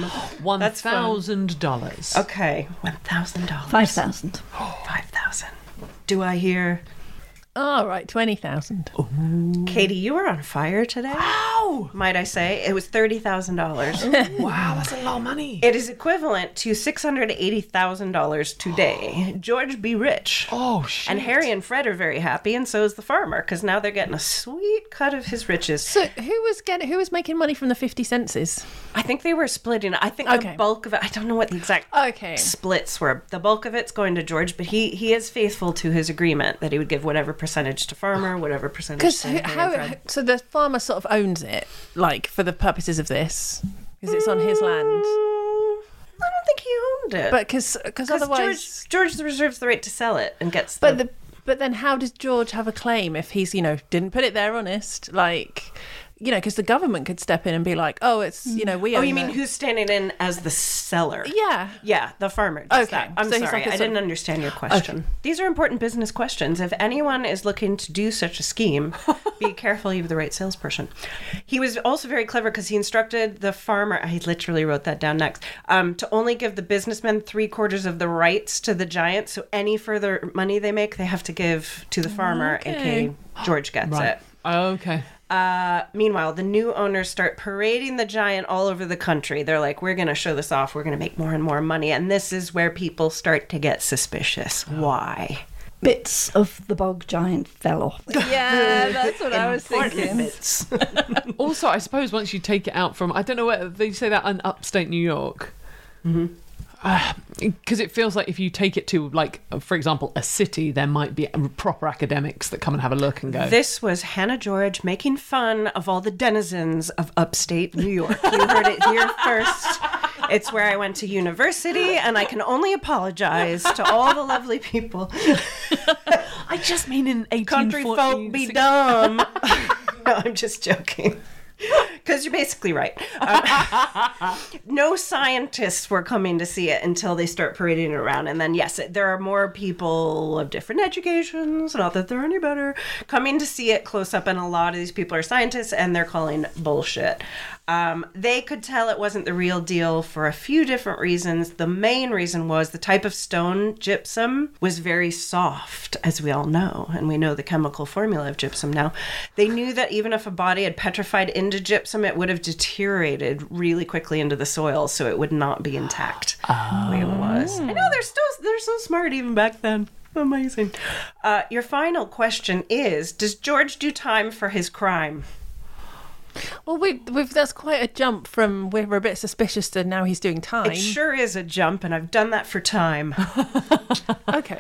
$1,000. Okay, $1,000. 5,000. 5,000. Do I hear? All right, 20,000. Katie, you were on fire today. Wow! Might I say? It was $30,000. Wow, that's a lot of money. It is equivalent to $680,000 today. George be rich. Oh, shit. And Harry and Fred are very happy, and so is the farmer, because now they're getting a sweet cut of his riches. So who was making money from the 50 census? I think they were splitting. I think the bulk of it, I don't know what the exact splits were. The bulk of it's going to George, but he is faithful to his agreement that he would give whatever percentage to farmer, whatever percentage to Harry and Fred. So the farmer sort of owns it, like, for the purposes of this, because it's on his land. I don't think he owned it. But because otherwise... George reserves the right to sell it and gets But then how does George have a claim if he's, didn't put it there honest? Like... because the government could step in and be like, oh, it's, we own Oh, you mean who's standing in as the seller? Yeah. Yeah, the farmer does that. I'm So he's sorry, like a I didn't understand your question. Okay. These are important business questions. If anyone is looking to do such a scheme, be careful you have the right salesperson. He was also very clever because he instructed the farmer, I literally wrote that down next, to only give the businessmen 3/4 of the rights to the giant, so any further money they make, they have to give to the farmer, aka George gets it. Okay. Meanwhile, the new owners start parading the giant all over the country. They're like, we're going to show this off. We're going to make more and more money. And this is where people start to get suspicious. Why? Bits of the bog giant fell off. Yeah, that's what I was thinking. Bits. Also, I suppose once you take it out from, I don't know where they say that in upstate New York. Mm-hmm. Because it feels like if you take it to, like, for example, a city, there might be proper academics that come and have a look and go. This was Hannah George making fun of all the denizens of upstate New York. You heard it here first. It's where I went to university, and I can only apologize to all the lovely people. I just mean in 1840s. Country folk be dumb. No, I'm just joking. Because you're basically right. No scientists were coming to see it until they start parading it around. And then, yes, there are more people of different educations, not that they're any better, coming to see it close up. And a lot of these people are scientists, and they're calling bullshit. They could tell it wasn't the real deal for a few different reasons. The main reason was the type of stone, gypsum, was very soft, as we all know. And we know the chemical formula of gypsum now. They knew that even if a body had petrified into gypsum, it would have deteriorated really quickly into the soil, so it would not be intact the way it was. I know, they're so smart even back then. Amazing. Your final question is, does George do time for his crime? Well, that's quite a jump from we were a bit suspicious to now he's doing time. It sure is a jump, and I've done that for time. Okay.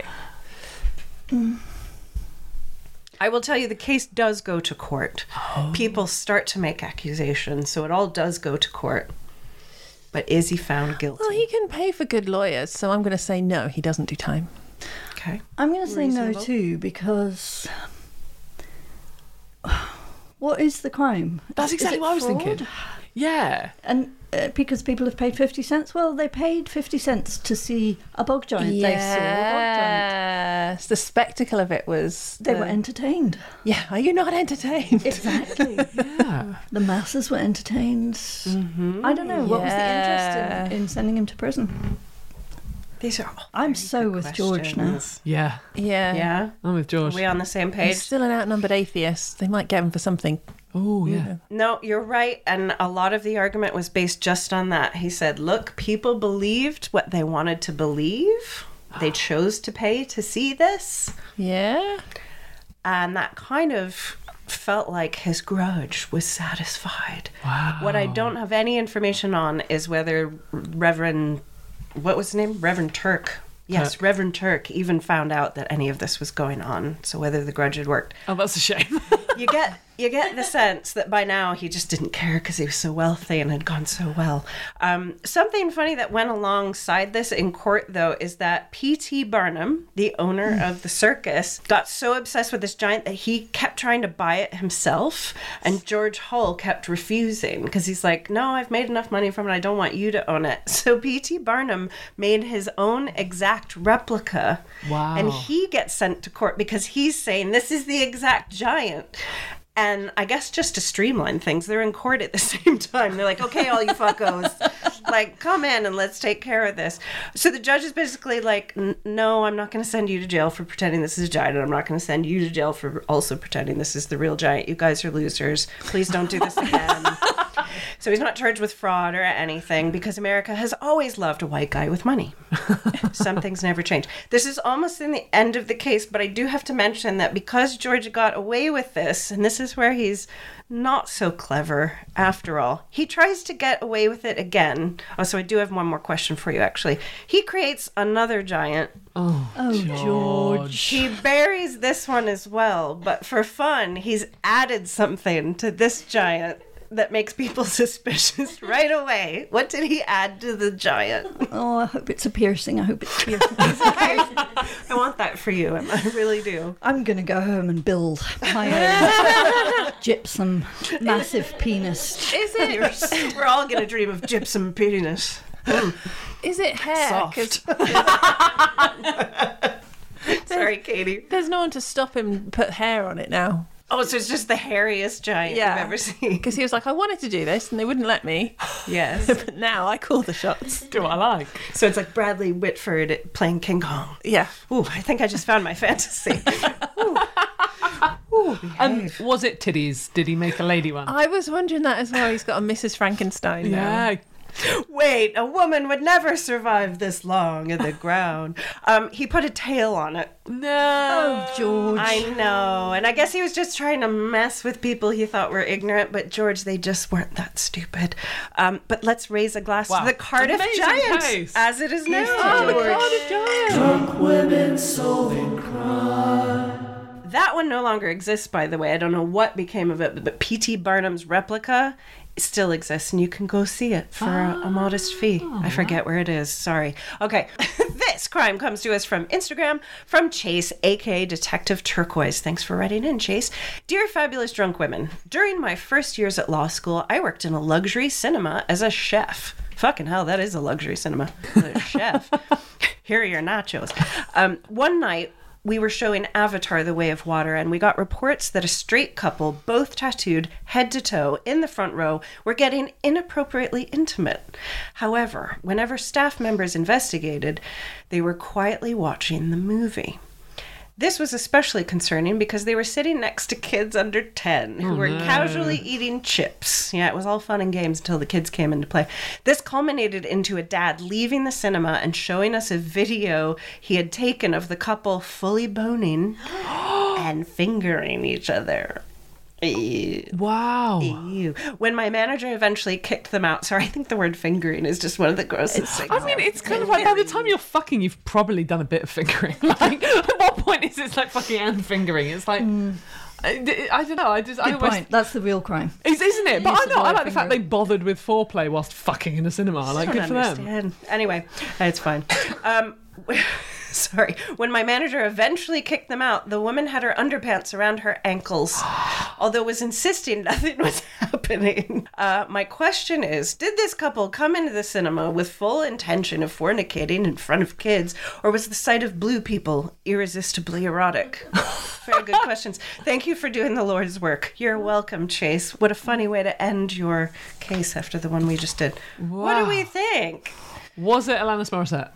I will tell you, the case does go to court. People start to make accusations, so it all does go to court. But is he found guilty? Well, he can pay for good lawyers, so I'm going to say no, he doesn't do time. Okay. I'm going to say Reasonable. no too, because what is the crime? That's exactly what I was thinking. Fraud? Yeah. And because people have paid 50 cents? Well, they paid 50 cents to see a bog giant. They saw a bog giant. Yes, the spectacle of it was... They were entertained. Yeah, are you not entertained? Exactly. Yeah. The masses were entertained. Mm-hmm. I don't know. What was the interest in sending him to prison? These are all I'm very so good with George now. questions. Yeah. Yeah. Yeah? I'm with George. Are we on the same page? He's still an outnumbered atheist. They might get him for something. Oh, yeah. No, you're right. And a lot of the argument was based just on that. He said, look, people believed what they wanted to believe. They chose to pay to see this. Yeah. And that kind of felt like his grudge was satisfied. Wow. What I don't have any information on is whether Reverend, what was his name? Reverend Turk. Yes, Reverend Turk even found out that any of this was going on. So whether the grudge had worked. Oh, that's a shame. You get the sense that by now he just didn't care because he was so wealthy and had gone so well. Something funny that went alongside this in court, though, is that P.T. Barnum, the owner of the circus, got so obsessed with this giant that he kept trying to buy it himself. And George Hull kept refusing because he's like, no, I've made enough money from it. I don't want you to own it. So P.T. Barnum made his own exact replica. Wow. And he gets sent to court because he's saying this is the exact giant. And I guess just to streamline things, they're in court at the same time. They're like, okay, all you fuckos, like, come in and let's take care of this. So the judge is basically like, no, I'm not going to send you to jail for pretending this is a giant. And I'm not going to send you to jail for also pretending this is the real giant. You guys are losers. Please don't do this again. So he's not charged with fraud or anything because America has always loved a white guy with money. Some things never change. This is almost in the end of the case, but I do have to mention that because George got away with this, and this is where he's not so clever after all, he tries to get away with it again. Oh, so I do have one more question for you, actually. He creates another giant. Oh, George. He buries this one as well, but for fun, he's added something to this giant that makes people suspicious right away. What did he add to the giant? Oh, I hope it's a piercing. I hope it's piercing. I want that for you, Emma. I really do. I'm going to go home and build my own gypsum massive penis. Is it? We're all going to dream of gypsum penis. Is it hair? Soft. Sorry, Katie. There's no one to stop him put hair on it now. Oh, so it's just the hairiest giant you've ever seen. Because he was like, I wanted to do this and they wouldn't let me. Yes. But now I call the shots. Do what I like. So it's like Bradley Whitford playing King Kong. Yeah. Ooh, I think I just found my fantasy. And was it titties? Did he make a lady one? I was wondering that as well. He's got a Mrs. Frankenstein now. Yeah. Wait, a woman would never survive this long in the ground. He put a tail on it. No. Oh, George. I know. And I guess he was just trying to mess with people he thought were ignorant, but George, they just weren't that stupid. But let's raise a glass to the Cardiff Amazing Giant, case. as it is known. Oh, the Cardiff Giant. Drunk women solving crime. That one no longer exists, by the way. I don't know what became of it, but P.T. Barnum's replica still exists, and you can go see it for a modest fee. I forget where it is. Sorry. Okay. This crime comes to us from Instagram from Chase, aka Detective Turquoise. Thanks for writing in, Chase. Dear fabulous drunk women, during my first years at law school, I worked in a luxury cinema as a chef. Fucking hell, that is a luxury cinema. A chef. Here are your nachos. One night, we were showing Avatar: The Way of Water, and we got reports that a straight couple, both tattooed head to toe in the front row, were getting inappropriately intimate. However, whenever staff members investigated, they were quietly watching the movie. This was especially concerning because they were sitting next to kids under 10 who were casually eating chips. Yeah, it was all fun and games until the kids came into play. This culminated into a dad leaving the cinema and showing us a video he had taken of the couple fully boning and fingering each other. Ew. Wow. Ew. When my manager eventually kicked them out, sorry, I think the word fingering is just one of the grossest things. I mean, it's kind of like by the time you're fucking, you've probably done a bit of fingering. Like, at what point is it like fucking and fingering? It's like, I don't know. Good point. That's the real crime. Isn't it? But I know. I like the fact fingering. they bothered with foreplay whilst fucking in a cinema. Like, I good don't for them. understand. Anyway, it's fine. Sorry. When my manager eventually kicked them out, the woman had her underpants around her ankles, although was insisting nothing was happening. My question is, did this couple come into the cinema with full intention of fornicating in front of kids, or was the sight of blue people irresistibly erotic? Very good questions. Thank you for doing the Lord's work. You're welcome, Chase. What a funny way to end your case after the one we just did. What do we think? Was it Alanis Morissette?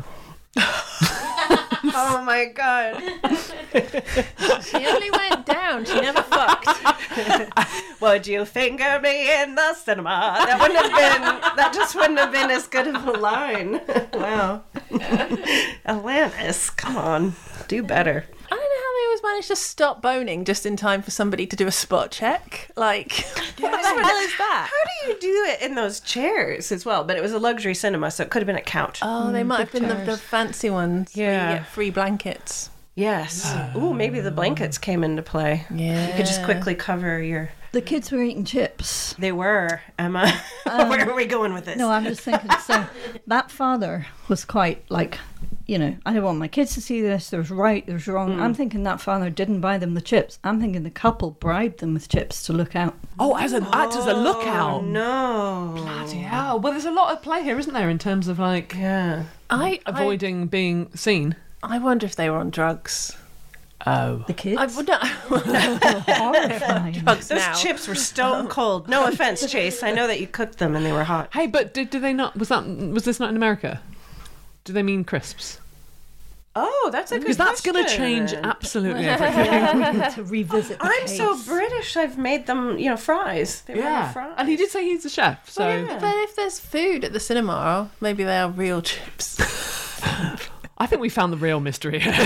Oh my god. She only went down. She never fucked. Would you finger me in the cinema? That just wouldn't have been as good of a line. Wow. Alanis, come on. Do better. I don't know how they always manage to stop boning just in time for somebody to do a spot check. Like, what the hell is that? How do you do it in those chairs as well? But it was a luxury cinema, so it could have been a couch. Oh, they might have been the chairs. fancy ones where Yeah. you get free blankets. Yes. Ooh, maybe the blankets came into play. Yeah. You could just quickly cover your... The kids were eating chips. They were, Emma. Where are we going with this? No, I'm just thinking, so that father was quite like, you know, I don't want my kids to see this. There's right, there's wrong. I'm thinking that father didn't buy them the chips. I'm thinking the couple bribed them with chips to look out. Oh, as an act as a lookout. No. Bloody hell. Well, there's a lot of play here, isn't there, in terms of like Yeah. I avoiding being seen. wonder if they were on drugs. Oh. The kids. Horrifying. Those chips were stone cold. No offense, Chase. I know that you cooked them and they were hot. Hey, but did they not? Was this not in America? Do they mean crisps? Oh, that's a good Because that's going to change absolutely everything. We need to revisit the I'm case. so British. I've made them, fries. They were fries. And he did say he's a chef, so But if there's food at the cinema, maybe they are real chips. I think we found the real mystery here.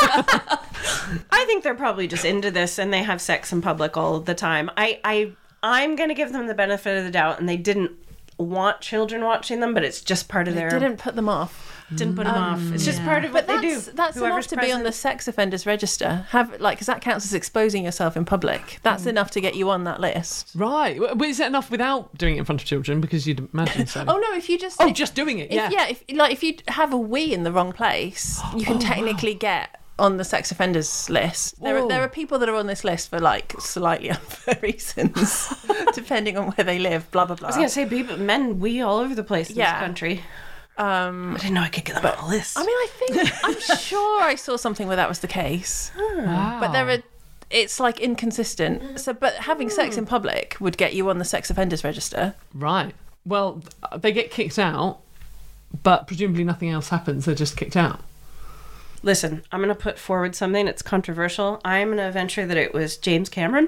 I think they're probably just into this and they have sex in public all the time. I'm going to give them the benefit of the doubt, and they didn't want children watching them, but it's just part of their... Didn't put them off. Didn't put them off. It's just part of what they do. That's Whoever's enough to be on the sex offenders register. Because that counts as exposing yourself in public. That's enough to get you on that list. Right. Well, is it enough without doing it in front of children? Because you'd imagine so. Oh no! If you just just doing it. Yeah. If you have a wee in the wrong place, you can technically get on the sex offenders list. There are people that are on this list for slightly unfair reasons, depending on where they live. Blah blah blah. I was going to say, men wee all over the place in this country. I didn't know I could get them on a list. I mean, I'm sure I saw something where that was the case. Wow. But it's like inconsistent. So, but having sex in public would get you on the sex offenders register. Right. Well, they get kicked out, but presumably nothing else happens. They're just kicked out. Listen, I'm going to put forward something that's controversial. I'm going to venture that it was James Cameron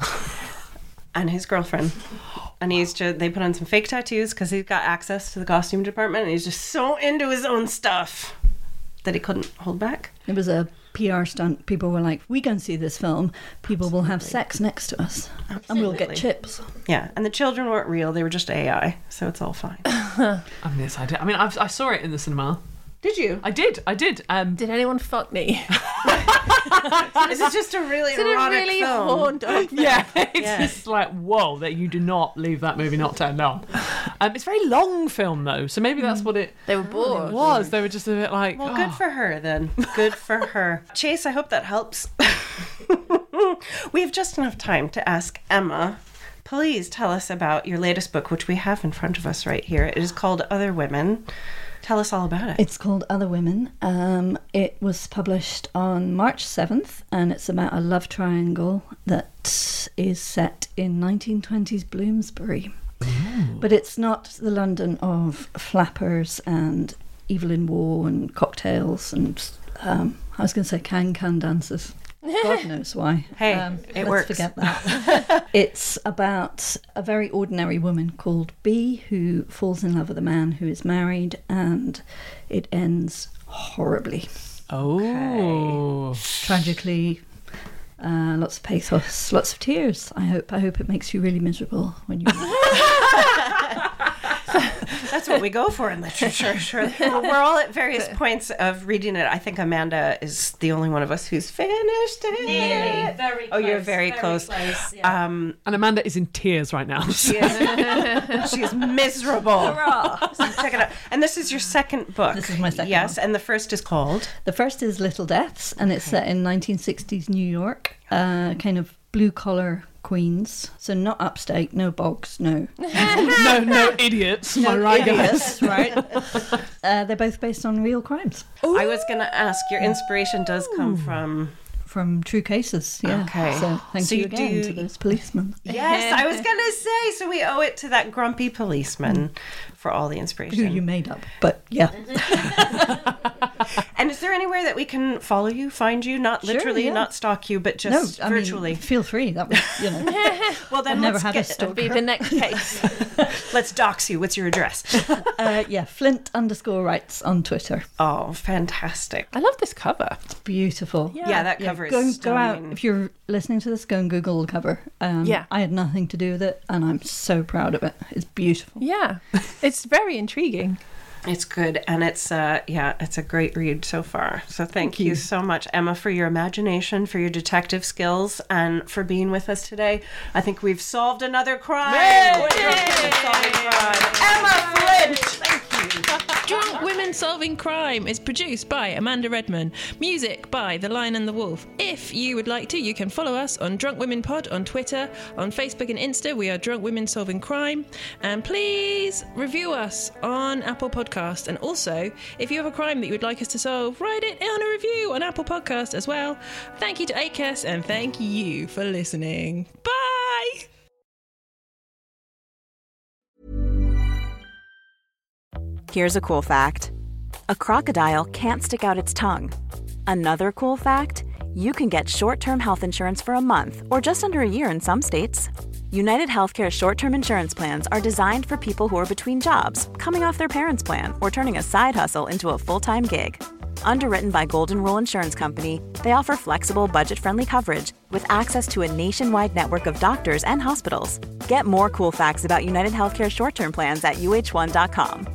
and his girlfriend. And they put on some fake tattoos because he's got access to the costume department, and he's just so into his own stuff that he couldn't hold back. It was a PR stunt. People were like, we can see this film. People will have sex next to us. And we'll get chips. Yeah, and the children weren't real. They were just AI, so it's all fine. I mean, I saw it in the cinema. Did you? I did. Did anyone fuck me? Is it just a really erotic film? Horn dog film? Yeah, it's just like, whoa, that you do not leave that movie not turned on. It's a very long film, though, so maybe that's what They were bored. was. They were just a bit like... Well, good for her, then. Good for her. Chase, I hope that helps. We have just enough time to ask Emma, please tell us about your latest book, which we have in front of us right here. It is called Other Women. Tell us all about it. It's called Other Women. It was published on March 7th, and it's about a love triangle that is set in 1920s Bloomsbury. Ooh. But it's not the London of flappers and Evelyn Waugh and cocktails and, I was going to say can dances. God knows why. Hey, it works. Forget that. It's about a very ordinary woman called Bee who falls in love with a man who is married, and it ends horribly. Oh. Okay. Tragically, lots of pathos, lots of tears. I hope it makes you really miserable when you... That's what we go for in literature. Sure. We're all at various points of reading it. I think Amanda is the only one of us who's finished it. Nearly, very close. Oh, you're very close. Yeah. And Amanda is in tears right now. She is miserable. So check it out. And this is your second book. This is my second Yes, one. and the first is called? The first is Little Deaths, and it's set in 1960s New York, kind of blue-collar Queens. So not upstate, no bogs, no. no idiots. No right, idiots, right? They're both based on real crimes. Ooh. I was going to ask, your inspiration does come from true cases, yeah. Okay. So thank you again to those policemen. Yes, I was going to say, so we owe it to that grumpy policeman for all the inspiration. Who you made up, but yeah. And is there anywhere that we can follow you, find you? Not literally, Sure, yeah. not stalk you, but just virtually. Mean, feel free. That was, Well, then I've never let's had a stalker. Be the next case. Let's dox you. What's your address? Flint_writes on Twitter. Oh, fantastic. I love this cover. It's beautiful. Yeah, that cover is go out. stunning. If you're listening to this, go and Google the cover. I had nothing to do with it, and I'm so proud of it. It's beautiful. Yeah, it's very intriguing. It's good, and it's a great read so far. So thank you so much, Emma, for your imagination, for your detective skills, and for being with us today. I think we've solved another crime. Yay! Solved a crime. Emma Flint. Thank you. Drunk women Women Solving Crime is produced by Amanda Redman. Music by The Lion and the Wolf. If you would like to, you can follow us on Drunk Women Pod on Twitter, on Facebook and Insta. We are Drunk Women Solving Crime. And please review us on Apple Podcast. And also, if you have a crime that you would like us to solve, write it on a review on Apple Podcast as well. Thank you to ACAST and thank you for listening. Bye! Here's a cool fact. A crocodile can't stick out its tongue. Another cool fact, you can get short-term health insurance for a month or just under a year in some states. United Healthcare short-term insurance plans are designed for people who are between jobs, coming off their parents' plan, or turning a side hustle into a full-time gig. Underwritten by Golden Rule Insurance Company, they offer flexible, budget-friendly coverage with access to a nationwide network of doctors and hospitals. Get more cool facts about United Healthcare short-term plans at uh1.com.